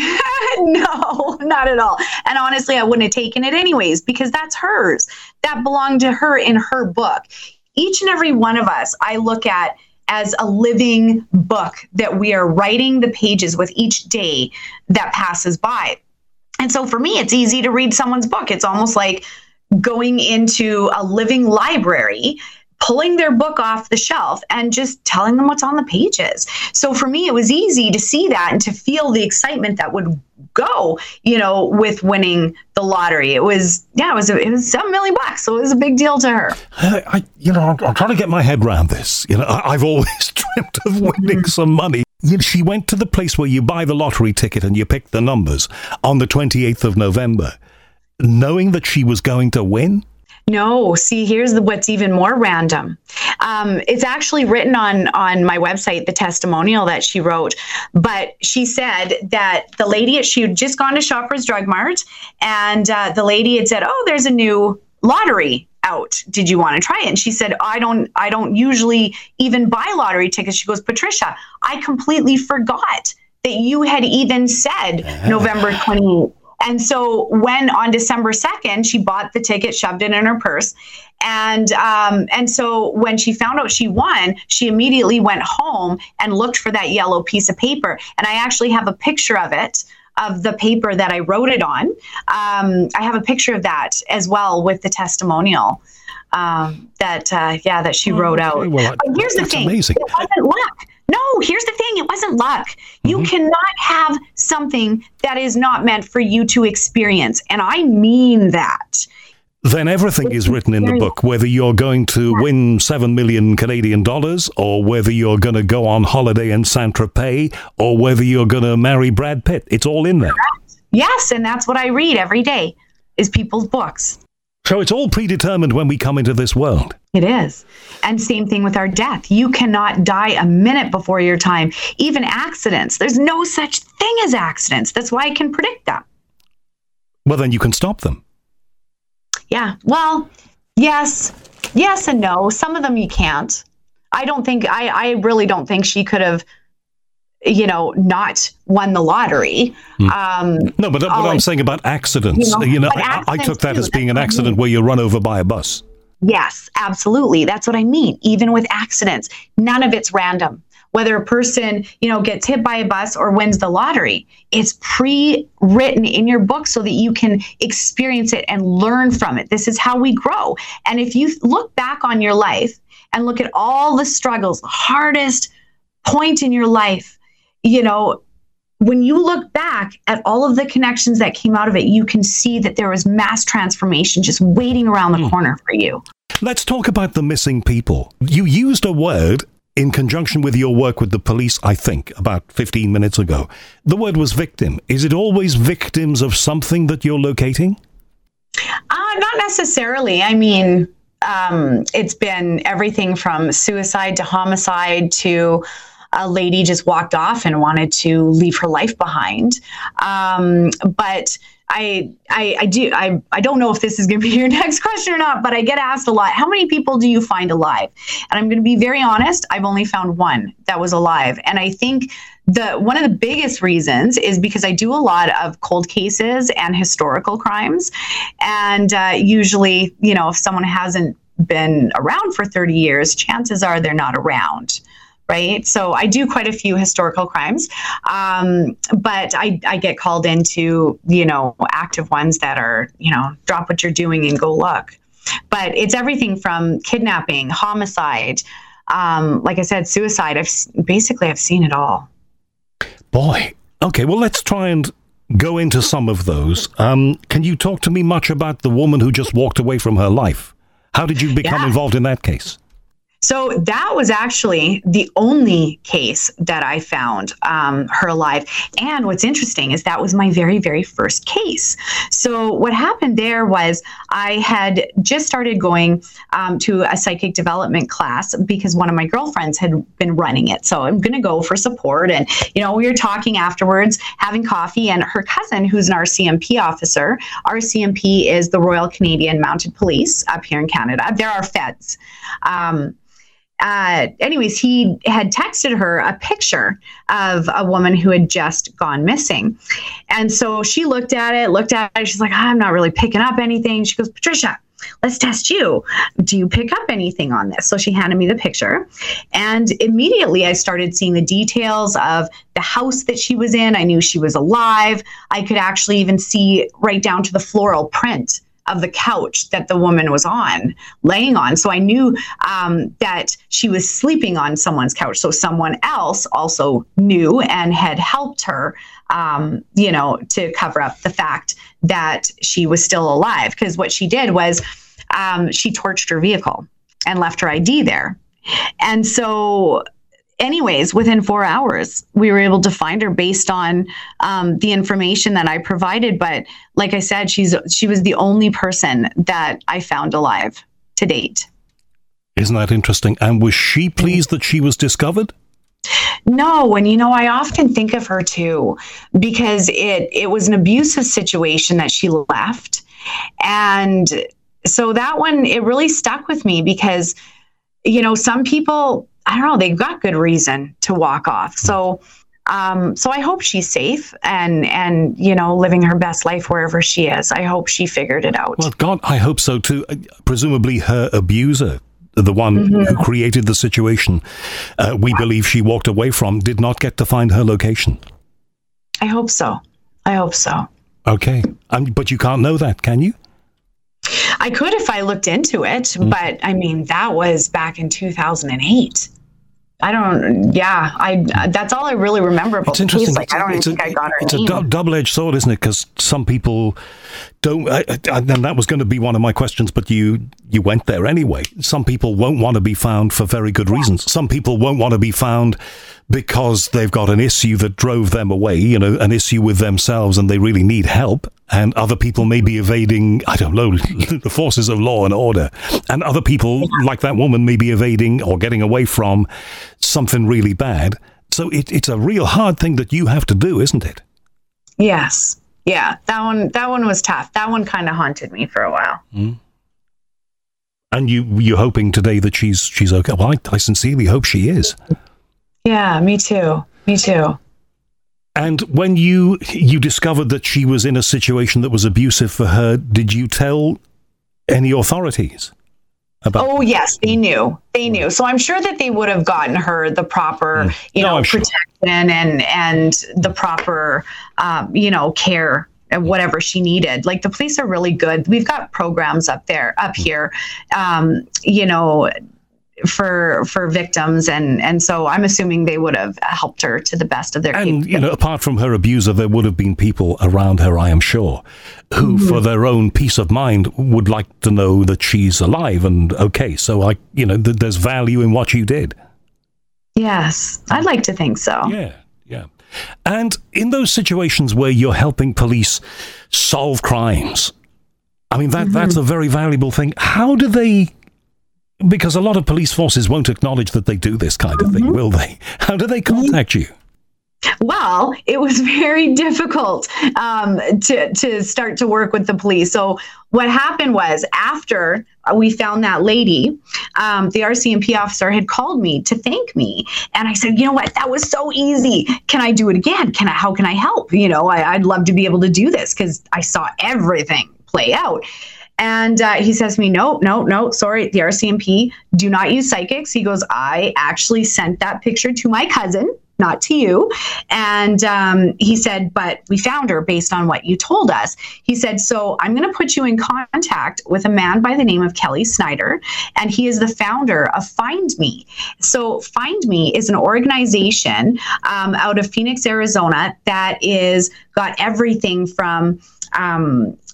No, not at all. And honestly, I wouldn't have taken it anyways, because that's hers. That belonged to her in her book. Each and every one of us, I look at as a living book that we are writing the pages with each day that passes by. And so for me, it's easy to read someone's book. It's almost like going into a living library, pulling their book off the shelf and just telling them what's on the pages. So for me, it was easy to see that and to feel the excitement that would go, you know, with winning the lottery. It was, yeah, it was, a, it was seven million bucks. So it was a big deal to her. I, I you know, I'm, I'm trying to get my head around this. You know, I, I've always dreamt of winning mm-hmm. some money. You know, she went to the place where you buy the lottery ticket and you pick the numbers on the twenty-eighth of November, knowing that she was going to win. No, see, here's the, what's even more random. Um, it's actually written on, on my website, the testimonial that she wrote. But she said that the lady, she had just gone to Shoppers Drug Mart, and uh, the lady had said, oh, there's a new lottery out. Did you want to try it? And she said, I don't, I don't usually even buy lottery tickets. She goes, Patricia, I completely forgot that you had even said yeah. November twenty-eighth. And so when on December second, she bought the ticket, shoved it in her purse. And um, and so when she found out she won, she immediately went home and looked for that yellow piece of paper. And I actually have a picture of it, of the paper that I wrote it on. Um, I have a picture of that as well with the testimonial um, that, uh, yeah, that she wrote oh, out. Well, but here's the thing. Amazing. It wasn't luck. No, here's the thing. It wasn't luck. You mm-hmm. cannot have something that is not meant for you to experience. And I mean that. Then everything it's is written in the book, whether you're going to yeah. win seven million Canadian dollars, or whether you're going to go on holiday in Saint-Tropez, or whether you're going to marry Brad Pitt. It's all in there. Correct. Yes, and that's what I read every day, is people's books. So it's all predetermined when we come into this world. It is. And same thing with our death. You cannot die a minute before your time. Even accidents. There's no such thing as accidents. That's why I can predict them. Well, then you can stop them. Yeah. Well, yes. Yes and no. Some of them you can't. I don't think, I, I really don't think she could have, you know, not won the lottery. Mm. Um, no, but what I'm saying about accidents, you know, you know I, accidents I took that too. as being That's an accident I mean. where you're run over by a bus. Yes, absolutely. That's what I mean. Even with accidents, none of it's random. Whether a person, you know, gets hit by a bus or wins the lottery, it's pre-written in your book so that you can experience it and learn from it. This is how we grow. And if you look back on your life and look at all the struggles, the hardest point in your life, you know, when you look back at all of the connections that came out of it, you can see that there was mass transformation just waiting around the mm. corner for you. Let's talk about the missing people. You used a word in conjunction with your work with the police, I think, about fifteen minutes ago. The word was victim. Is it always victims of something that you're locating? Uh, not necessarily. I mean, um, it's been everything from suicide to homicide to a lady just walked off and wanted to leave her life behind. Um, but I, I, I do, I, I don't know if this is going to be your next question or not, but I get asked a lot, how many people do you find alive? And I'm going to be very honest. I've only found one that was alive. And I think the, one of the biggest reasons is because I do a lot of cold cases and historical crimes. And uh, usually, you know, if someone hasn't been around for thirty years, chances are they're not around. Right. So I do quite a few historical crimes, um, but I, I get called into, you know, active ones that are, you know, drop what you're doing and go look. But it's everything from kidnapping, homicide, um, like I said, suicide. I've basically I've seen it all. Boy. OK, well, let's try and go into some of those. Um, can you talk to me much about the woman who just walked away from her life? How did you become yeah. involved in that case? So that was actually the only case that I found um, her alive. And what's interesting is that was my very, very first case. So what happened there was I had just started going um, to a psychic development class because one of my girlfriends had been running it. So I'm going to go for support. And, you know, we were talking afterwards, having coffee, and her cousin, who's an R C M P officer. R C M P is the Royal Canadian Mounted Police up here in Canada. There are feds. Um, Uh, anyways, he had texted her a picture of a woman who had just gone missing. And so she looked at it, looked at it. She's like, I'm not really picking up anything. She goes, Patricia, let's test you. Do you pick up anything on this? So she handed me the picture. And immediately I started seeing the details of the house that she was in. I knew she was alive. I could actually even see right down to the floral print of the couch that the woman was on, laying on. So I knew um, that she was sleeping on someone's couch. So someone else also knew and had helped her, um, you know, to cover up the fact that she was still alive. Because what she did was um, she torched her vehicle and left her I D there. And so anyways, within four hours, we were able to find her based on um, the information that I provided. But like I said, she's she was the only person that I found alive to date. Isn't that interesting? And was she pleased that she was discovered? No, and you know, I often think of her too, because it it was an abusive situation that she left. And so that one, it really stuck with me because, you know, some people, I don't know, they've got good reason to walk off. So, um, so I hope she's safe and, and, you know, living her best life wherever she is. I hope she figured it out. Well, God, I hope so too. Presumably her abuser, the one mm-hmm. who created the situation, uh, we believe she walked away from, did not get to find her location. I hope so. I hope so. Okay. Um, but you can't know that, can you? I could if I looked into it, mm. but I mean, that was back in two thousand eight. I don't, yeah, I, that's all I really remember about it's interesting. the case. Like, I don't even it's think a, I got her It's name. a du- double-edged sword, isn't it? Because some people don't, I, I, and that was going to be one of my questions, but you, you went there anyway. Some people won't want to be found for very good reasons. Some people won't want to be found because they've got an issue that drove them away, you know, an issue with themselves, and they really need help. And other people may be evading, I don't know, the forces of law and order. And other people, like that woman, may be evading or getting away from something really bad. So it, it's a real hard thing that you have to do, isn't it? Yes. Yeah. That one, that one was tough. That one kind of haunted me for a while. Mm. And you, you're hoping today that she's, she's okay. Well, I, I sincerely hope she is. Yeah, me too. Me too. And when you you discovered that she was in a situation that was abusive for her, did you tell any authorities about? Oh, yes, they knew. They knew. So I'm sure that they would have gotten her the proper, mm. you know, no, protection sure. and and the proper, um, you know, care and whatever she needed. Like, the police are really good. We've got programs up there, up here, um, you know, for for victims, and and so I'm assuming they would have helped her to the best of their and you know, apart from her abuser, there would have been people around her, I am sure, who mm-hmm. for their own peace of mind would like to know that she's alive and okay. So I you know th- there's value in what you did. Yes, I'd like to think so. Yeah, yeah. And in those situations where you're helping police solve crimes, I mean that mm-hmm. that's a very valuable thing. How do they? Because a lot of police forces won't acknowledge that they do this kind of thing, mm-hmm. will they? How do they contact you? Well, it was very difficult um, to, to start to work with the police. So what happened was, after we found that lady, um, the R C M P officer had called me to thank me. And I said, you know what, that was so easy. Can I do it again? Can I, how can I help? You know, I, I'd love to be able to do this because I saw everything play out. And uh, he says to me, no, no, no, sorry, the R C M P do not use psychics. He goes, I actually sent that picture to my cousin, not to you. And um, he said, but we found her based on what you told us. He said, so I'm going to put you in contact with a man by the name of Kelly Snyder, and he is the founder of Find Me. So Find Me is an organization um, out of Phoenix, Arizona, that is got everything from um,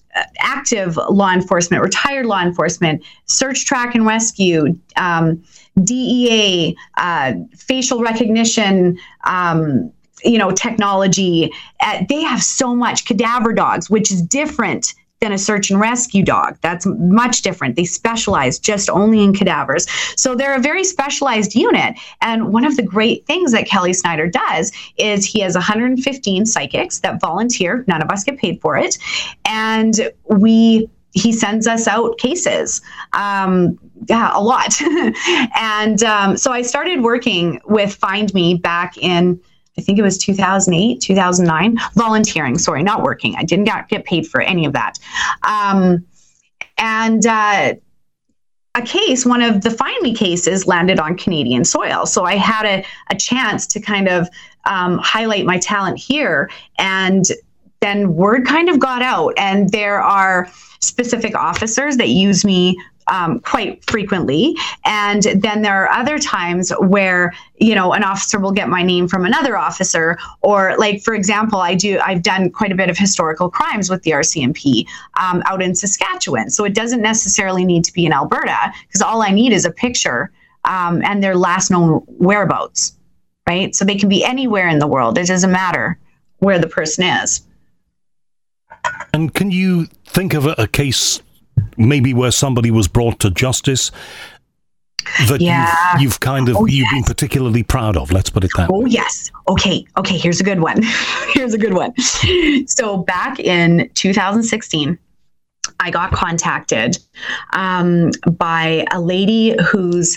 active law enforcement, retired law enforcement, search, track, and rescue, um, D E A, uh, facial recognition, um, you know, technology. Uh, they have so much. Cadaver dogs, which is different than a search and rescue dog. That's much different. They specialize just only in cadavers. So they're a very specialized unit. And one of the great things that Kelly Snyder does is he has one hundred fifteen psychics that volunteer. None of us get paid for it. And we he sends us out cases, um, yeah, a lot. and um, so I started working with Find Me back in, I think it was two thousand eight, two thousand nine, volunteering, sorry, not working. I didn't get, get paid for any of that. Um, and uh, a case, one of the Find Me cases landed on Canadian soil. So I had a, a chance to kind of um, highlight my talent here. And then word kind of got out, and there are specific officers that use me Um, quite frequently. And then there are other times where, you know, an officer will get my name from another officer, or like, for example, I do, I've done quite a bit of historical crimes with the R C M P um, out in Saskatchewan. So it doesn't necessarily need to be in Alberta, because all I need is a picture um, and their last known whereabouts, right? So they can be anywhere in the world. It doesn't matter where the person is. And can you think of a, a case maybe where somebody was brought to justice that yeah. you've, you've kind of, oh, you've yes. been particularly proud of? Let's put it that oh, way. Oh, yes. Okay. Okay. Here's a good one. Here's a good one. So back in two thousand sixteen, I got contacted um, by a lady who's,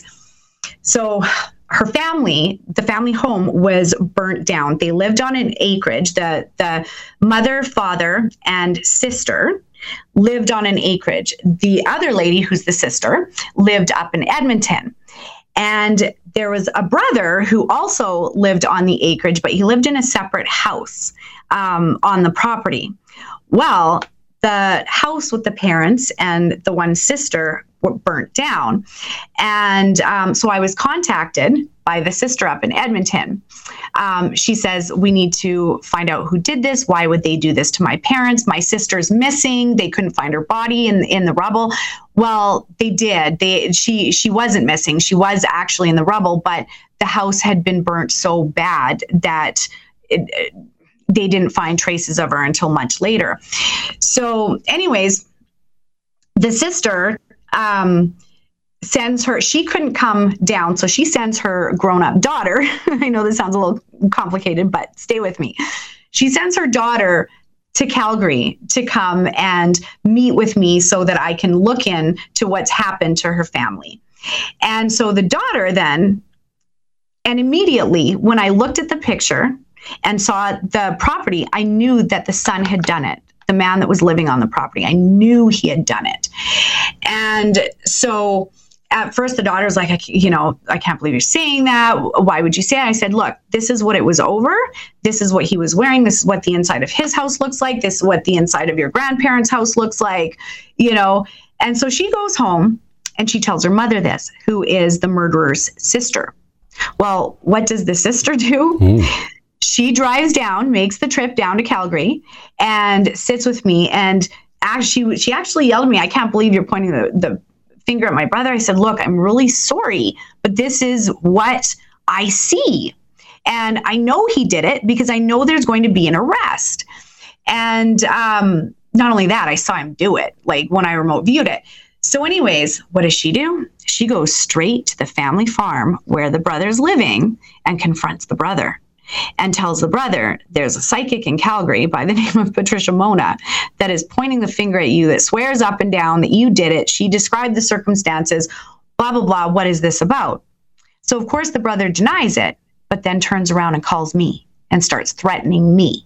so her family, the family home was burnt down. They lived on an acreage. The, the mother, father, and sister lived on an acreage. The other lady, who's the sister, lived up in Edmonton. And there was a brother who also lived on the acreage, but he lived in a separate house um, on the property. Well, the house with the parents and the one sister were burnt down. And um, so I was contacted by the sister up in Edmonton. Um, she says, we need to find out who did this. Why would they do this to my parents? My sister's missing. They couldn't find her body in, in the rubble. Well, they did. They, she, she wasn't missing. She was actually in the rubble, but the house had been burnt so bad that it, it, they didn't find traces of her until much later. So anyways, the sister um, sends her, she couldn't come down, so she sends her grown-up daughter. I know this sounds a little complicated, but stay with me. She sends her daughter to Calgary to come and meet with me so that I can look into what's happened to her family. And so the daughter then, and immediately when I looked at the picture and saw the property, I knew that the son had done it. The man that was living on the property, I knew he had done it. And so at first the daughter's like, I, you know, I can't believe you're saying that. Why would you say it? I said, look, this is what it was over. This is what he was wearing. This is what the inside of his house looks like. This is what the inside of your grandparents' house looks like, you know. And so she goes home and she tells her mother this, who is the murderer's sister. Well, what does the sister do? Mm. She drives down, makes the trip down to Calgary, and sits with me. And actually, she actually yelled at me, I can't believe you're pointing the, the finger at my brother. I said, look, I'm really sorry, but this is what I see. And I know he did it because I know there's going to be an arrest. And um, not only that, I saw him do it, like when I remote viewed it. So anyways, what does she do? She goes straight to the family farm where the brother's living and confronts the brother. And tells the brother, there's a psychic in Calgary by the name of Patricia Mona that is pointing the finger at you, that swears up and down that you did it. She described the circumstances, blah, blah, blah. What is this about? So, of course, the brother denies it, but then turns around and calls me and starts threatening me.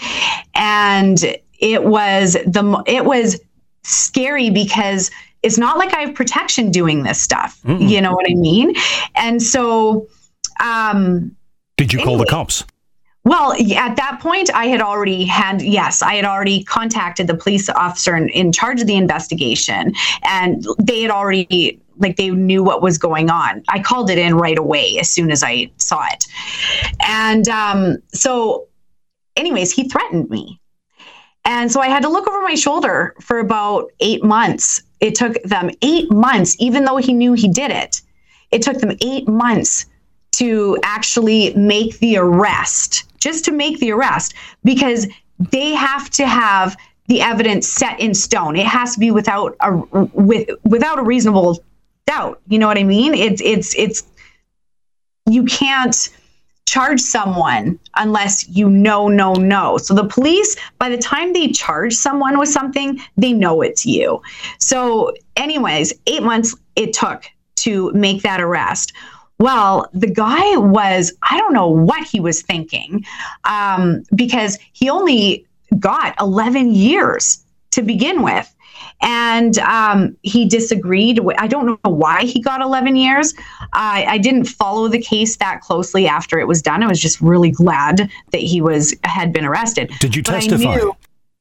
And it was the it was scary because it's not like I have protection doing this stuff. Mm-mm. You know what I mean? And so... um Did you call anyway, the cops? Well, at that point, I had already had, yes, I had already contacted the police officer in, in charge of the investigation, and they had already, like, they knew what was going on. I called it in right away as soon as I saw it. And um, so anyways, he threatened me. And so I had to look over my shoulder for about eight months. It took them eight months, even though he knew he did it. It took them eight months to actually make the arrest, just to make the arrest, because they have to have the evidence set in stone. It has to be without a with without a reasonable doubt. You know what I mean? It's it's it's you can't charge someone unless you know, no, no. So the police, by the time they charge someone with something, they know it's you. So anyways, eight months it took to make that arrest. Well, the guy was, I don't know what he was thinking, um, because he only got eleven years to begin with. And um, he disagreed. I don't know why he got eleven years. I, I didn't follow the case that closely after it was done. I was just really glad that he was had been arrested. Did you But I testify? knew-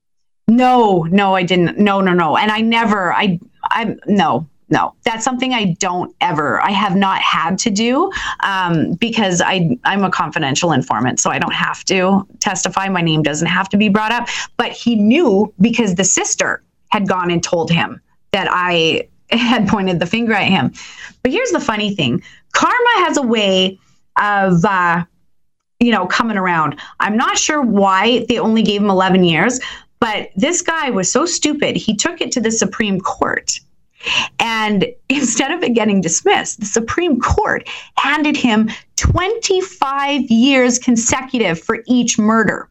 no, no, I didn't. No, no, no. And I never, I, I, no, no. That's something I don't ever, I have not had to do um, because I, I'm a confidential informant, so I don't have to testify. My name doesn't have to be brought up. But he knew because the sister had gone and told him that I had pointed the finger at him. But here's the funny thing. Karma has a way of, uh, you know, coming around. I'm not sure why they only gave him eleven years, but this guy was so stupid. He took it to the Supreme Court. And instead of it getting dismissed, the Supreme Court handed him twenty-five years consecutive for each murder.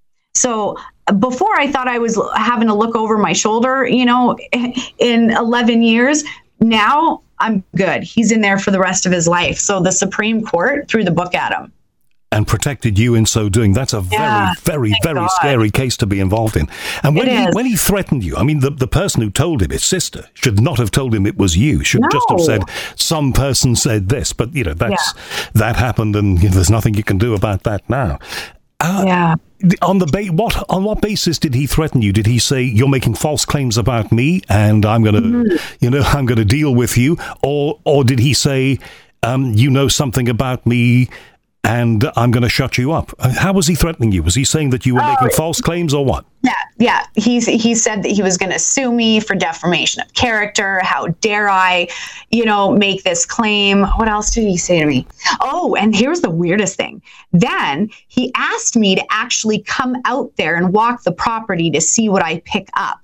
So before I thought I was having to look over my shoulder, you know, in eleven years, now I'm good. He's in there for the rest of his life. So the Supreme Court threw the book at him. And protected you in so doing. That's a very, Yeah, very, thank very God. scary case to be involved in. And when It he, is. when he threatened you, I mean, the, the person who told him, his sister, should not have told him it was you. Should just have No. said, some person said this. But, you know, that's that happened, and you know, there's nothing you can do about that now. Uh, Yeah. On the ba- what on what basis did he threaten you? Did he say you're making false claims about me, and I'm going to, Mm-hmm. you know, I'm going to deal with you, or or did he say, um, you know something about me, and I'm going to shut you up? How was he threatening you? Was he saying that you were Oh, making false claims, or what? Yeah, yeah. He's he said that he was going to sue me for defamation of character. How dare I, you know, make this claim? What else did he say to me? Oh, and here's the weirdest thing. Then he asked me to actually come out there and walk the property to see what I pick up.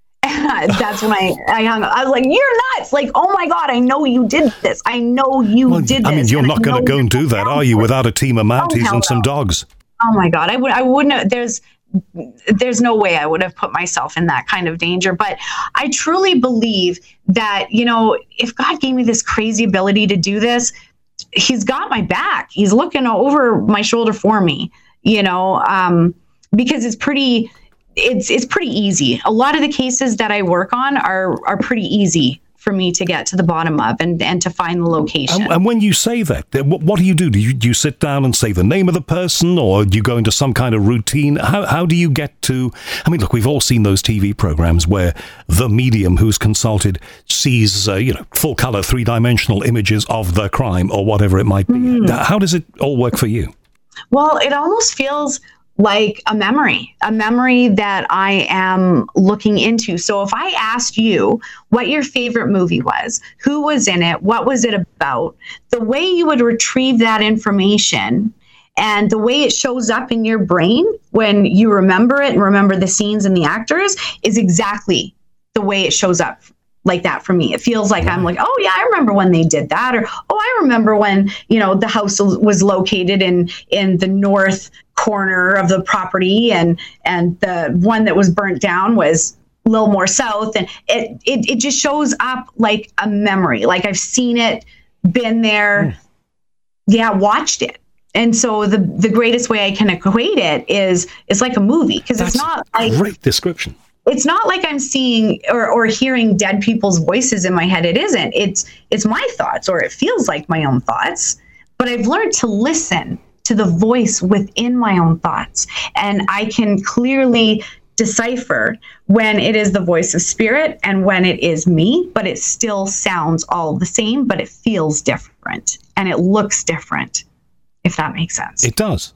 And that's when I, I hung up. I was like, you're nuts. Like, oh my God, I know you did this. I know you Well, did I this. mean, you're and not I going to know go and you're do that, down are you, for it." without a team of Mounties hell and some no. dogs? Oh my God, I would, I wouldn't have, there's, there's no way I would have put myself in that kind of danger. But I truly believe that, you know, if God gave me this crazy ability to do this, he's got my back. He's looking over my shoulder for me, you know, um, because it's pretty, it's, it's pretty easy. A lot of the cases that I work on are, are pretty easy for me to get to the bottom of and, and to find the location. And, and when you say that, then what, what do you do? Do you, do you sit down and say the name of the person, or do you go into some kind of routine? How how do you get to... I mean, look, we've all seen those T V programs where the medium who's consulted sees, uh, you know, full-color, three-dimensional images of the crime or whatever it might be. Mm. How does it all work for you? Well, it almost feels like a memory, a memory that I am looking into. So if I asked you what your favorite movie was, who was in it, what was it about, the way you would retrieve that information and the way it shows up in your brain when you remember it and remember the scenes and the actors is exactly the way it shows up like that for me. It feels like I'm like, oh yeah, I remember when they did that, or oh, I remember when, you know, the house was located in in the north corner of the property, and and the one that was burnt down was a little more south, and it it it just shows up like a memory, like I've seen it, been there, mm. yeah, watched it. And so the the greatest way I can equate it is it's like a movie, because it's not like great description. It's not like I'm seeing or, or hearing dead people's voices in my head. It isn't. It's it's my thoughts, or it feels like my own thoughts. But I've learned to listen to the voice within my own thoughts. And I can clearly decipher when it is the voice of spirit and when it is me, but it still sounds all the same, but it feels different and it looks different, if that makes sense. It does.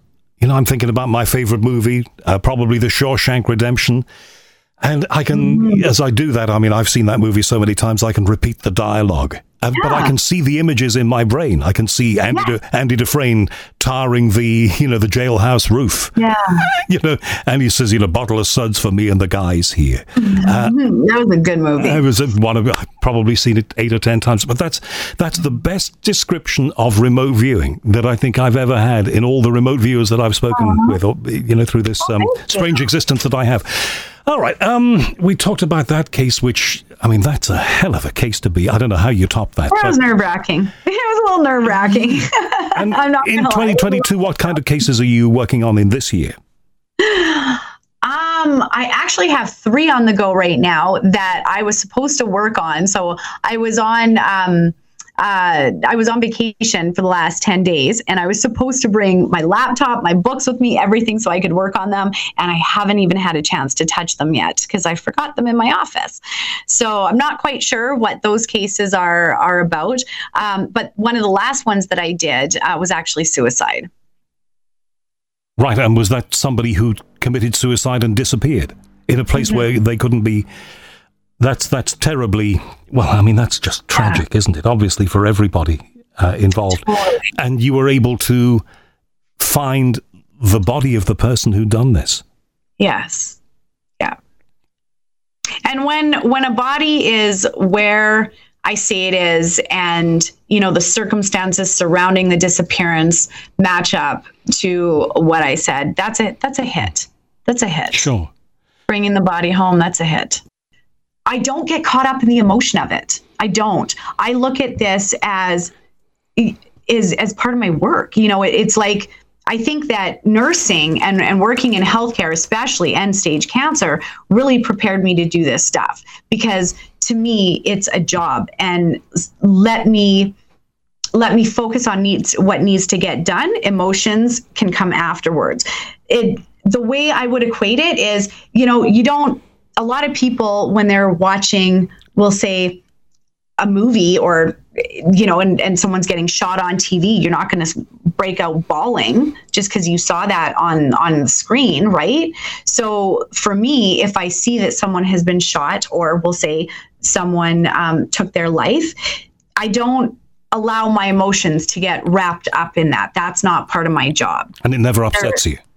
You know, I'm thinking about my favorite movie, uh, probably The Shawshank Redemption. And I can, mm-hmm. as I do that, I mean, I've seen that movie so many times, I can repeat the dialogue. Uh, yeah. But I can see the images in my brain. I can see Andy, yeah. De, Andy Dufresne tarring the, you know, the jailhouse roof. Yeah. You know, and he says, you know, bottle of suds for me and the guys here. Mm-hmm. Uh, that was a good movie. It was one of, I've probably seen it eight or ten times, but that's that's the best description of remote viewing that I think I've ever had in all the remote viewers that I've spoken uh-huh. with, or, you know, through this um, oh, strange existence that I have. All right, um, we talked about that case, which, I mean, that's a hell of a case to be. I don't know how you top that. It was nerve-wracking. It was a little nerve-wracking. And I'm not in twenty twenty-two, what kind of cases are you working on in this year? Um, I actually have three on the go right now that I was supposed to work on. So I was on... Um, Uh, I was on vacation for the last ten days, and I was supposed to bring my laptop, my books with me, everything so I could work on them. And I haven't even had a chance to touch them yet because I forgot them in my office. So I'm not quite sure what those cases are, are about. Um, but one of the last ones that I did uh, was actually suicide. Right. And was that somebody who committed suicide and disappeared in a place mm-hmm. where they couldn't be... That's that's terribly, well, I mean, that's just tragic, yeah. isn't it? Obviously, for everybody uh, involved. Totally. And you were able to find the body of the person who'd done this. Yes. Yeah. And when when a body is where I say it is, and, you know, the circumstances surrounding the disappearance match up to what I said, that's a, that's a hit. That's a hit. Sure. Bringing the body home, that's a hit. I don't get caught up in the emotion of it. I don't. I look at this as is as part of my work. You know, it, it's like, I think that nursing and, and working in healthcare, especially end stage cancer, really prepared me to do this stuff, because to me, it's a job, and let me let me focus on needs, what needs to get done. Emotions can come afterwards. It, the way I would equate it is, you know, you don't, a lot of people, when they're watching, will say a movie or, you know, and, and someone's getting shot on T V, you're not going to break out bawling just because you saw that on, on the screen, right? So for me, if I see that someone has been shot, or we'll say someone um, took their life, I don't allow my emotions to get wrapped up in that. That's not part of my job. And it never upsets you?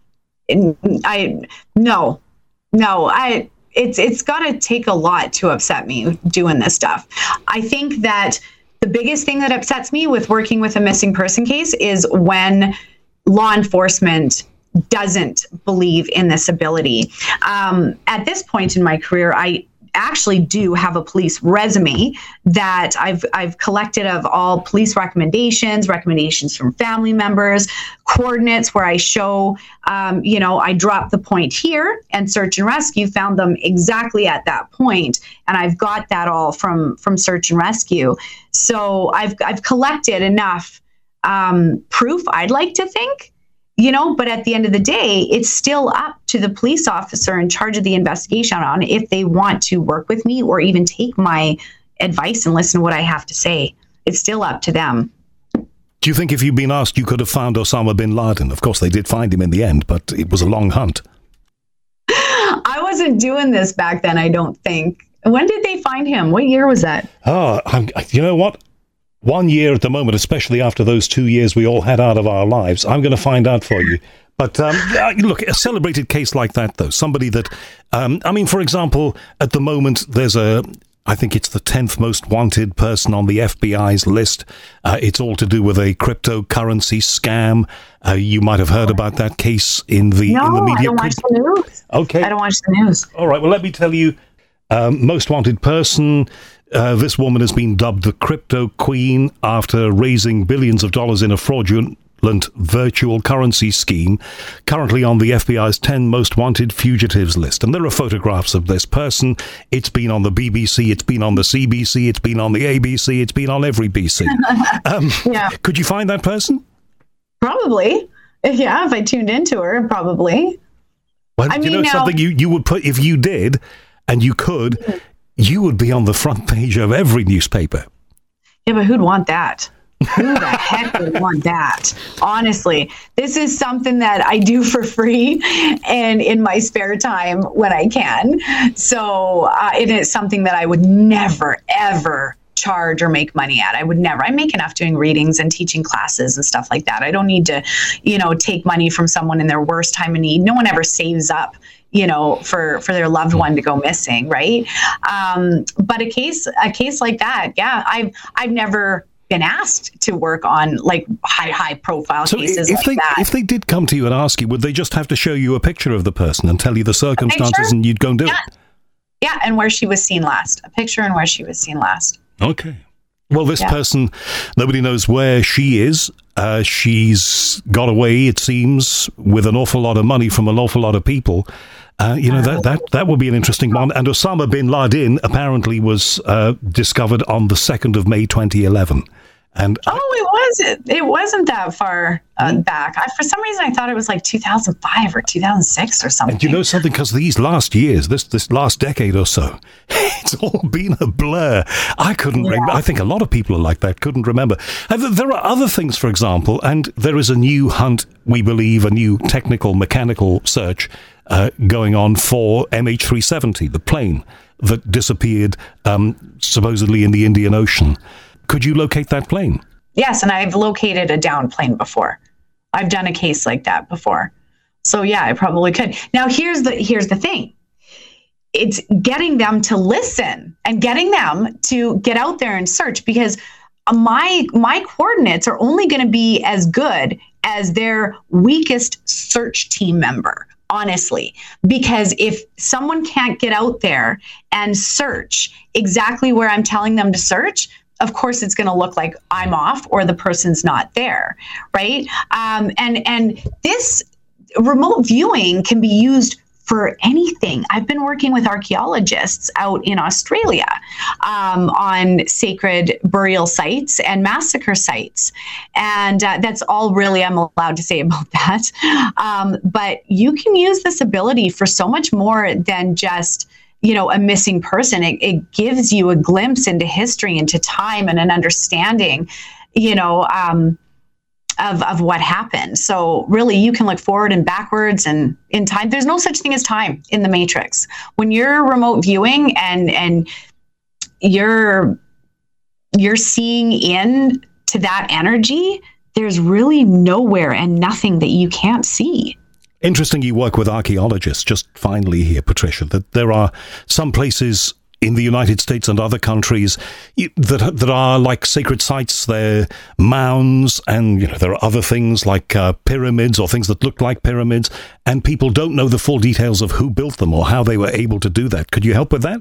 I, no, no, I... It's it's got to take a lot to upset me doing this stuff. I think that the biggest thing that upsets me with working with a missing person case is when law enforcement doesn't believe in this ability. Um, at this point in my career, I actually do have a police resume that I've I've collected of all police recommendations, recommendations from family members, coordinates where I show, um, you know, I dropped the point here, and search and rescue found them exactly at that point, and I've got that all from from search and rescue. So I've I've collected enough um, proof, I'd like to think. You know, but at the end of the day, it's still up to the police officer in charge of the investigation on if they want to work with me or even take my advice and listen to what I have to say. It's still up to them. Do you think if you'd been asked, you could have found Osama bin Laden? Of course, they did find him in the end, but it was a long hunt. I wasn't doing this back then, I don't think. When did they find him? What year was that? Oh, I'm, you know what? One year at the moment, especially after those two years we all had out of our lives. I'm going to find out for you. But um, look, a celebrated case like that, though, somebody that, um, I mean, for example, at the moment, there's a, I think it's the tenth most wanted person on the F B I's list. Uh, it's all to do with a cryptocurrency scam. Uh, you might have heard about that case in the, no, in the media. I don't watch the news. Okay. I don't watch the news. All right, well, let me tell you, um, most wanted person. Uh, this woman has been dubbed the crypto queen after raising billions of dollars in a fraudulent virtual currency scheme, currently on the F B I's ten most wanted fugitives list. And there are photographs of this person. It's been on the B B C, it's been on the C B C, it's been on the A B C, it's been on every B C. Um, yeah. Could you find that person? Probably. Yeah, if I tuned into her, probably. Well, I you mean, know now, something you, you would put, if you did, and you could... Mm-hmm. You would be on the front page of every newspaper. Yeah, but who'd want that? Who the heck would want that? Honestly, this is something that I do for free and in my spare time when I can. So uh, it is something that I would never, ever charge or make money at. I would never. I make enough doing readings and teaching classes and stuff like that. I don't need to, you know, take money from someone in their worst time of need. No one ever saves up, you know, for, for their loved one to go missing, right? Um, but a case, a case like that, yeah, I've, I've never been asked to work on like high, high profile so cases if like they, that. If they did come to you and ask you, would they just have to show you a picture of the person and tell you the circumstances and you'd go and do yeah. it? Yeah, and where she was seen last. A picture and where she was seen last. Okay. Well, this yeah. person, nobody knows where she is. Uh, she's got away, it seems, with an awful lot of money from an awful lot of people. Uh, you know, that, that, that would be an interesting one. And Osama bin Laden apparently was uh, discovered on the second of May, twenty eleven. And oh, it wasn't. It wasn't that far uh, mm-hmm. back. I, for some reason, I thought it was like two thousand five or two thousand six or something. And you know something? Because these last years, this this last decade or so, it's all been a blur. I couldn't yeah. remember. I think a lot of people are like that, couldn't remember. And there are other things, for example, and there is a new hunt, we believe, a new technical, mechanical search uh, going on for M H three seventy, the plane that disappeared um, supposedly in the Indian Ocean. Could you locate that plane? Yes, and I've located a downed plane before. I've done a case like that before. So yeah, I probably could. Now here's the here's the thing. It's getting them to listen and getting them to get out there and search, because my my coordinates are only going to be as good as their weakest search team member. Honestly, because if someone can't get out there and search exactly where I'm telling them to search, of course, it's going to look like I'm off or the person's not there, right? Um, and and this remote viewing can be used for anything. I've been working with archaeologists out in Australia um, on sacred burial sites and massacre sites. And uh, that's all really I'm allowed to say about that. Um, but you can use this ability for so much more than just, you know, a missing person. It, it gives you a glimpse into history, into time, and an understanding, you know, um, of, of what happened. So really you can look forward and backwards and in time. There's no such thing as time in the Matrix. When you're remote viewing and, and you're, you're seeing in to that energy, there's really nowhere and nothing that you can't see. Interesting you work with archaeologists. Just finally here, Patricia, that there are some places in the United States and other countries that that are like sacred sites. They're mounds, and you know there are other things like uh, pyramids or things that look like pyramids, and people don't know the full details of who built them or how they were able to do that. Could you help with that?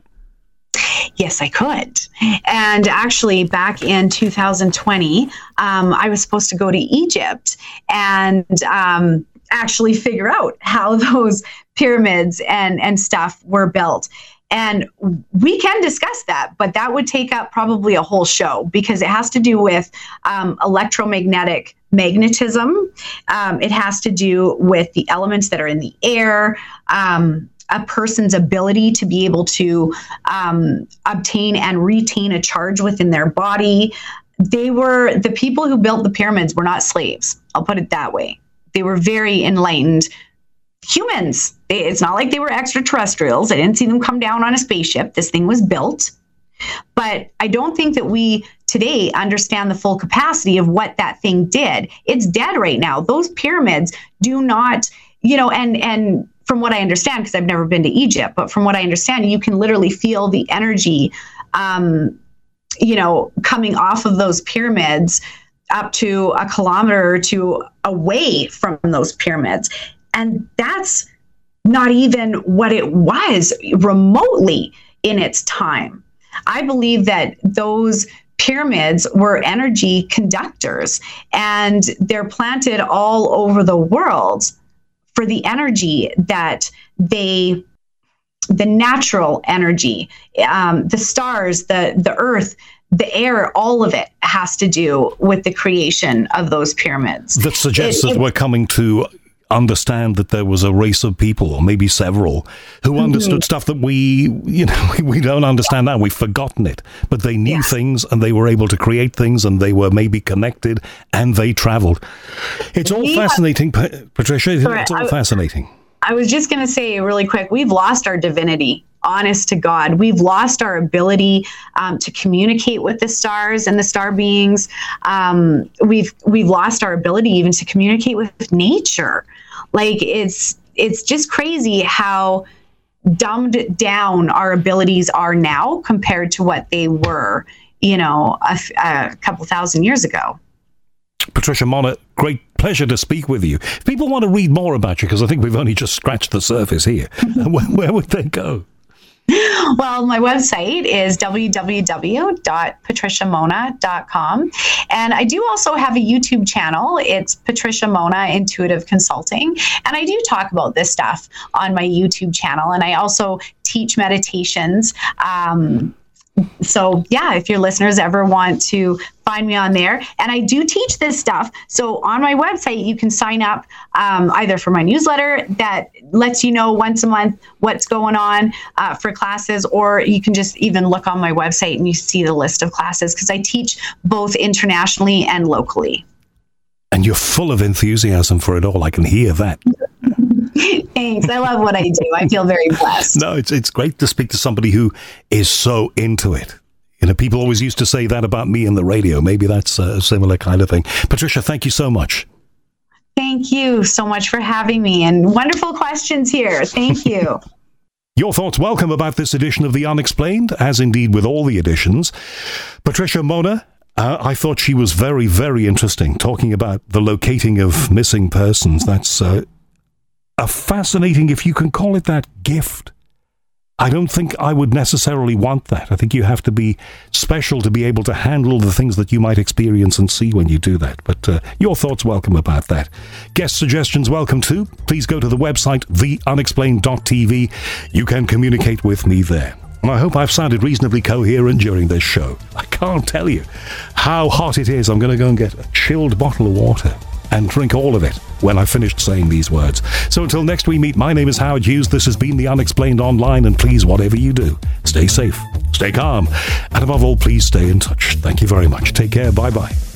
Yes, I could. And actually, back in two thousand twenty, um, I was supposed to go to Egypt and um, actually figure out how those pyramids and, and stuff were built. And we can discuss that, but that would take up probably a whole show, because it has to do with um, electromagnetic magnetism. Um, it has to do with the elements that are in the air, um, a person's ability to be able to um, obtain and retain a charge within their body. They were, the people who built the pyramids were not slaves. I'll put it that way. They were very enlightened humans. They, it's not like they were extraterrestrials. I didn't see them come down on a spaceship. This thing was built. But I don't think that we today understand the full capacity of what that thing did. It's dead right now. Those pyramids do not, you know, and and from what I understand, because I've never been to Egypt, but from what I understand, you can literally feel the energy, um, you know, coming off of those pyramids up to a kilometer or two away from those pyramids. And that's not even what it was remotely in its time. I believe that those pyramids were energy conductors, and they're planted all over the world for the energy that they, the natural energy, um, the stars, the, the earth, the air, all of it has to do with the creation of those pyramids. That suggests it, that it, we're coming to understand that there was a race of people, or maybe several, who mm-hmm. understood stuff that we, you know, we don't understand now. We've forgotten it. But they knew yeah. things, and they were able to create things, and they were maybe connected, and they traveled. It's all yeah. fascinating, Patricia. Sorry, it's all I, fascinating. I was just going to say really quick, we've lost our divinity. Honest to God, we've lost our ability um, to communicate with the stars and the star beings. Um, we've we've lost our ability even to communicate with nature. Like it's it's just crazy how dumbed down our abilities are now compared to what they were, you know, a, a couple thousand years ago. Patricia Mona, great pleasure to speak with you. If people want to read more about you, because I think we've only just scratched the surface here, where, where would they go? Well, my website is w w w dot patricia mona dot com. And I do also have a YouTube channel. It's Patricia Mona Intuitive Consulting. And I do talk about this stuff on my YouTube channel. And I also teach meditations. Um, So, yeah, if your listeners ever want to find me on there, and I do teach this stuff. So on my website, you can sign up um, either for my newsletter that lets you know once a month what's going on uh, for classes, or you can just even look on my website and you see the list of classes, because I teach both internationally and locally. And you're full of enthusiasm for it all. I can hear that. Thanks. I love what I do. I feel very blessed. No, it's it's great to speak to somebody who is so into it. You know, people always used to say that about me in the radio. Maybe that's a similar kind of thing. Patricia, thank you so much. Thank you so much for having me, and wonderful questions here. Thank you. Your thoughts welcome about this edition of The Unexplained, as indeed with all the editions. Patricia Mona, Uh, I thought she was very, very interesting, talking about the locating of missing persons. That's uh, a fascinating, if you can call it that, gift. I don't think I would necessarily want that. I think you have to be special to be able to handle the things that you might experience and see when you do that. But uh, your thoughts welcome about that. Guest suggestions welcome too. Please go to the website, the unexplained dot t v. You can communicate with me there. And I hope I've sounded reasonably coherent during this show. I can't tell you how hot it is. I'm going to go and get a chilled bottle of water and drink all of it when I've finished saying these words. So until next we meet, my name is Howard Hughes. This has been The Unexplained Online, and please, whatever you do, stay safe, stay calm, and above all, please stay in touch. Thank you very much. Take care. Bye-bye.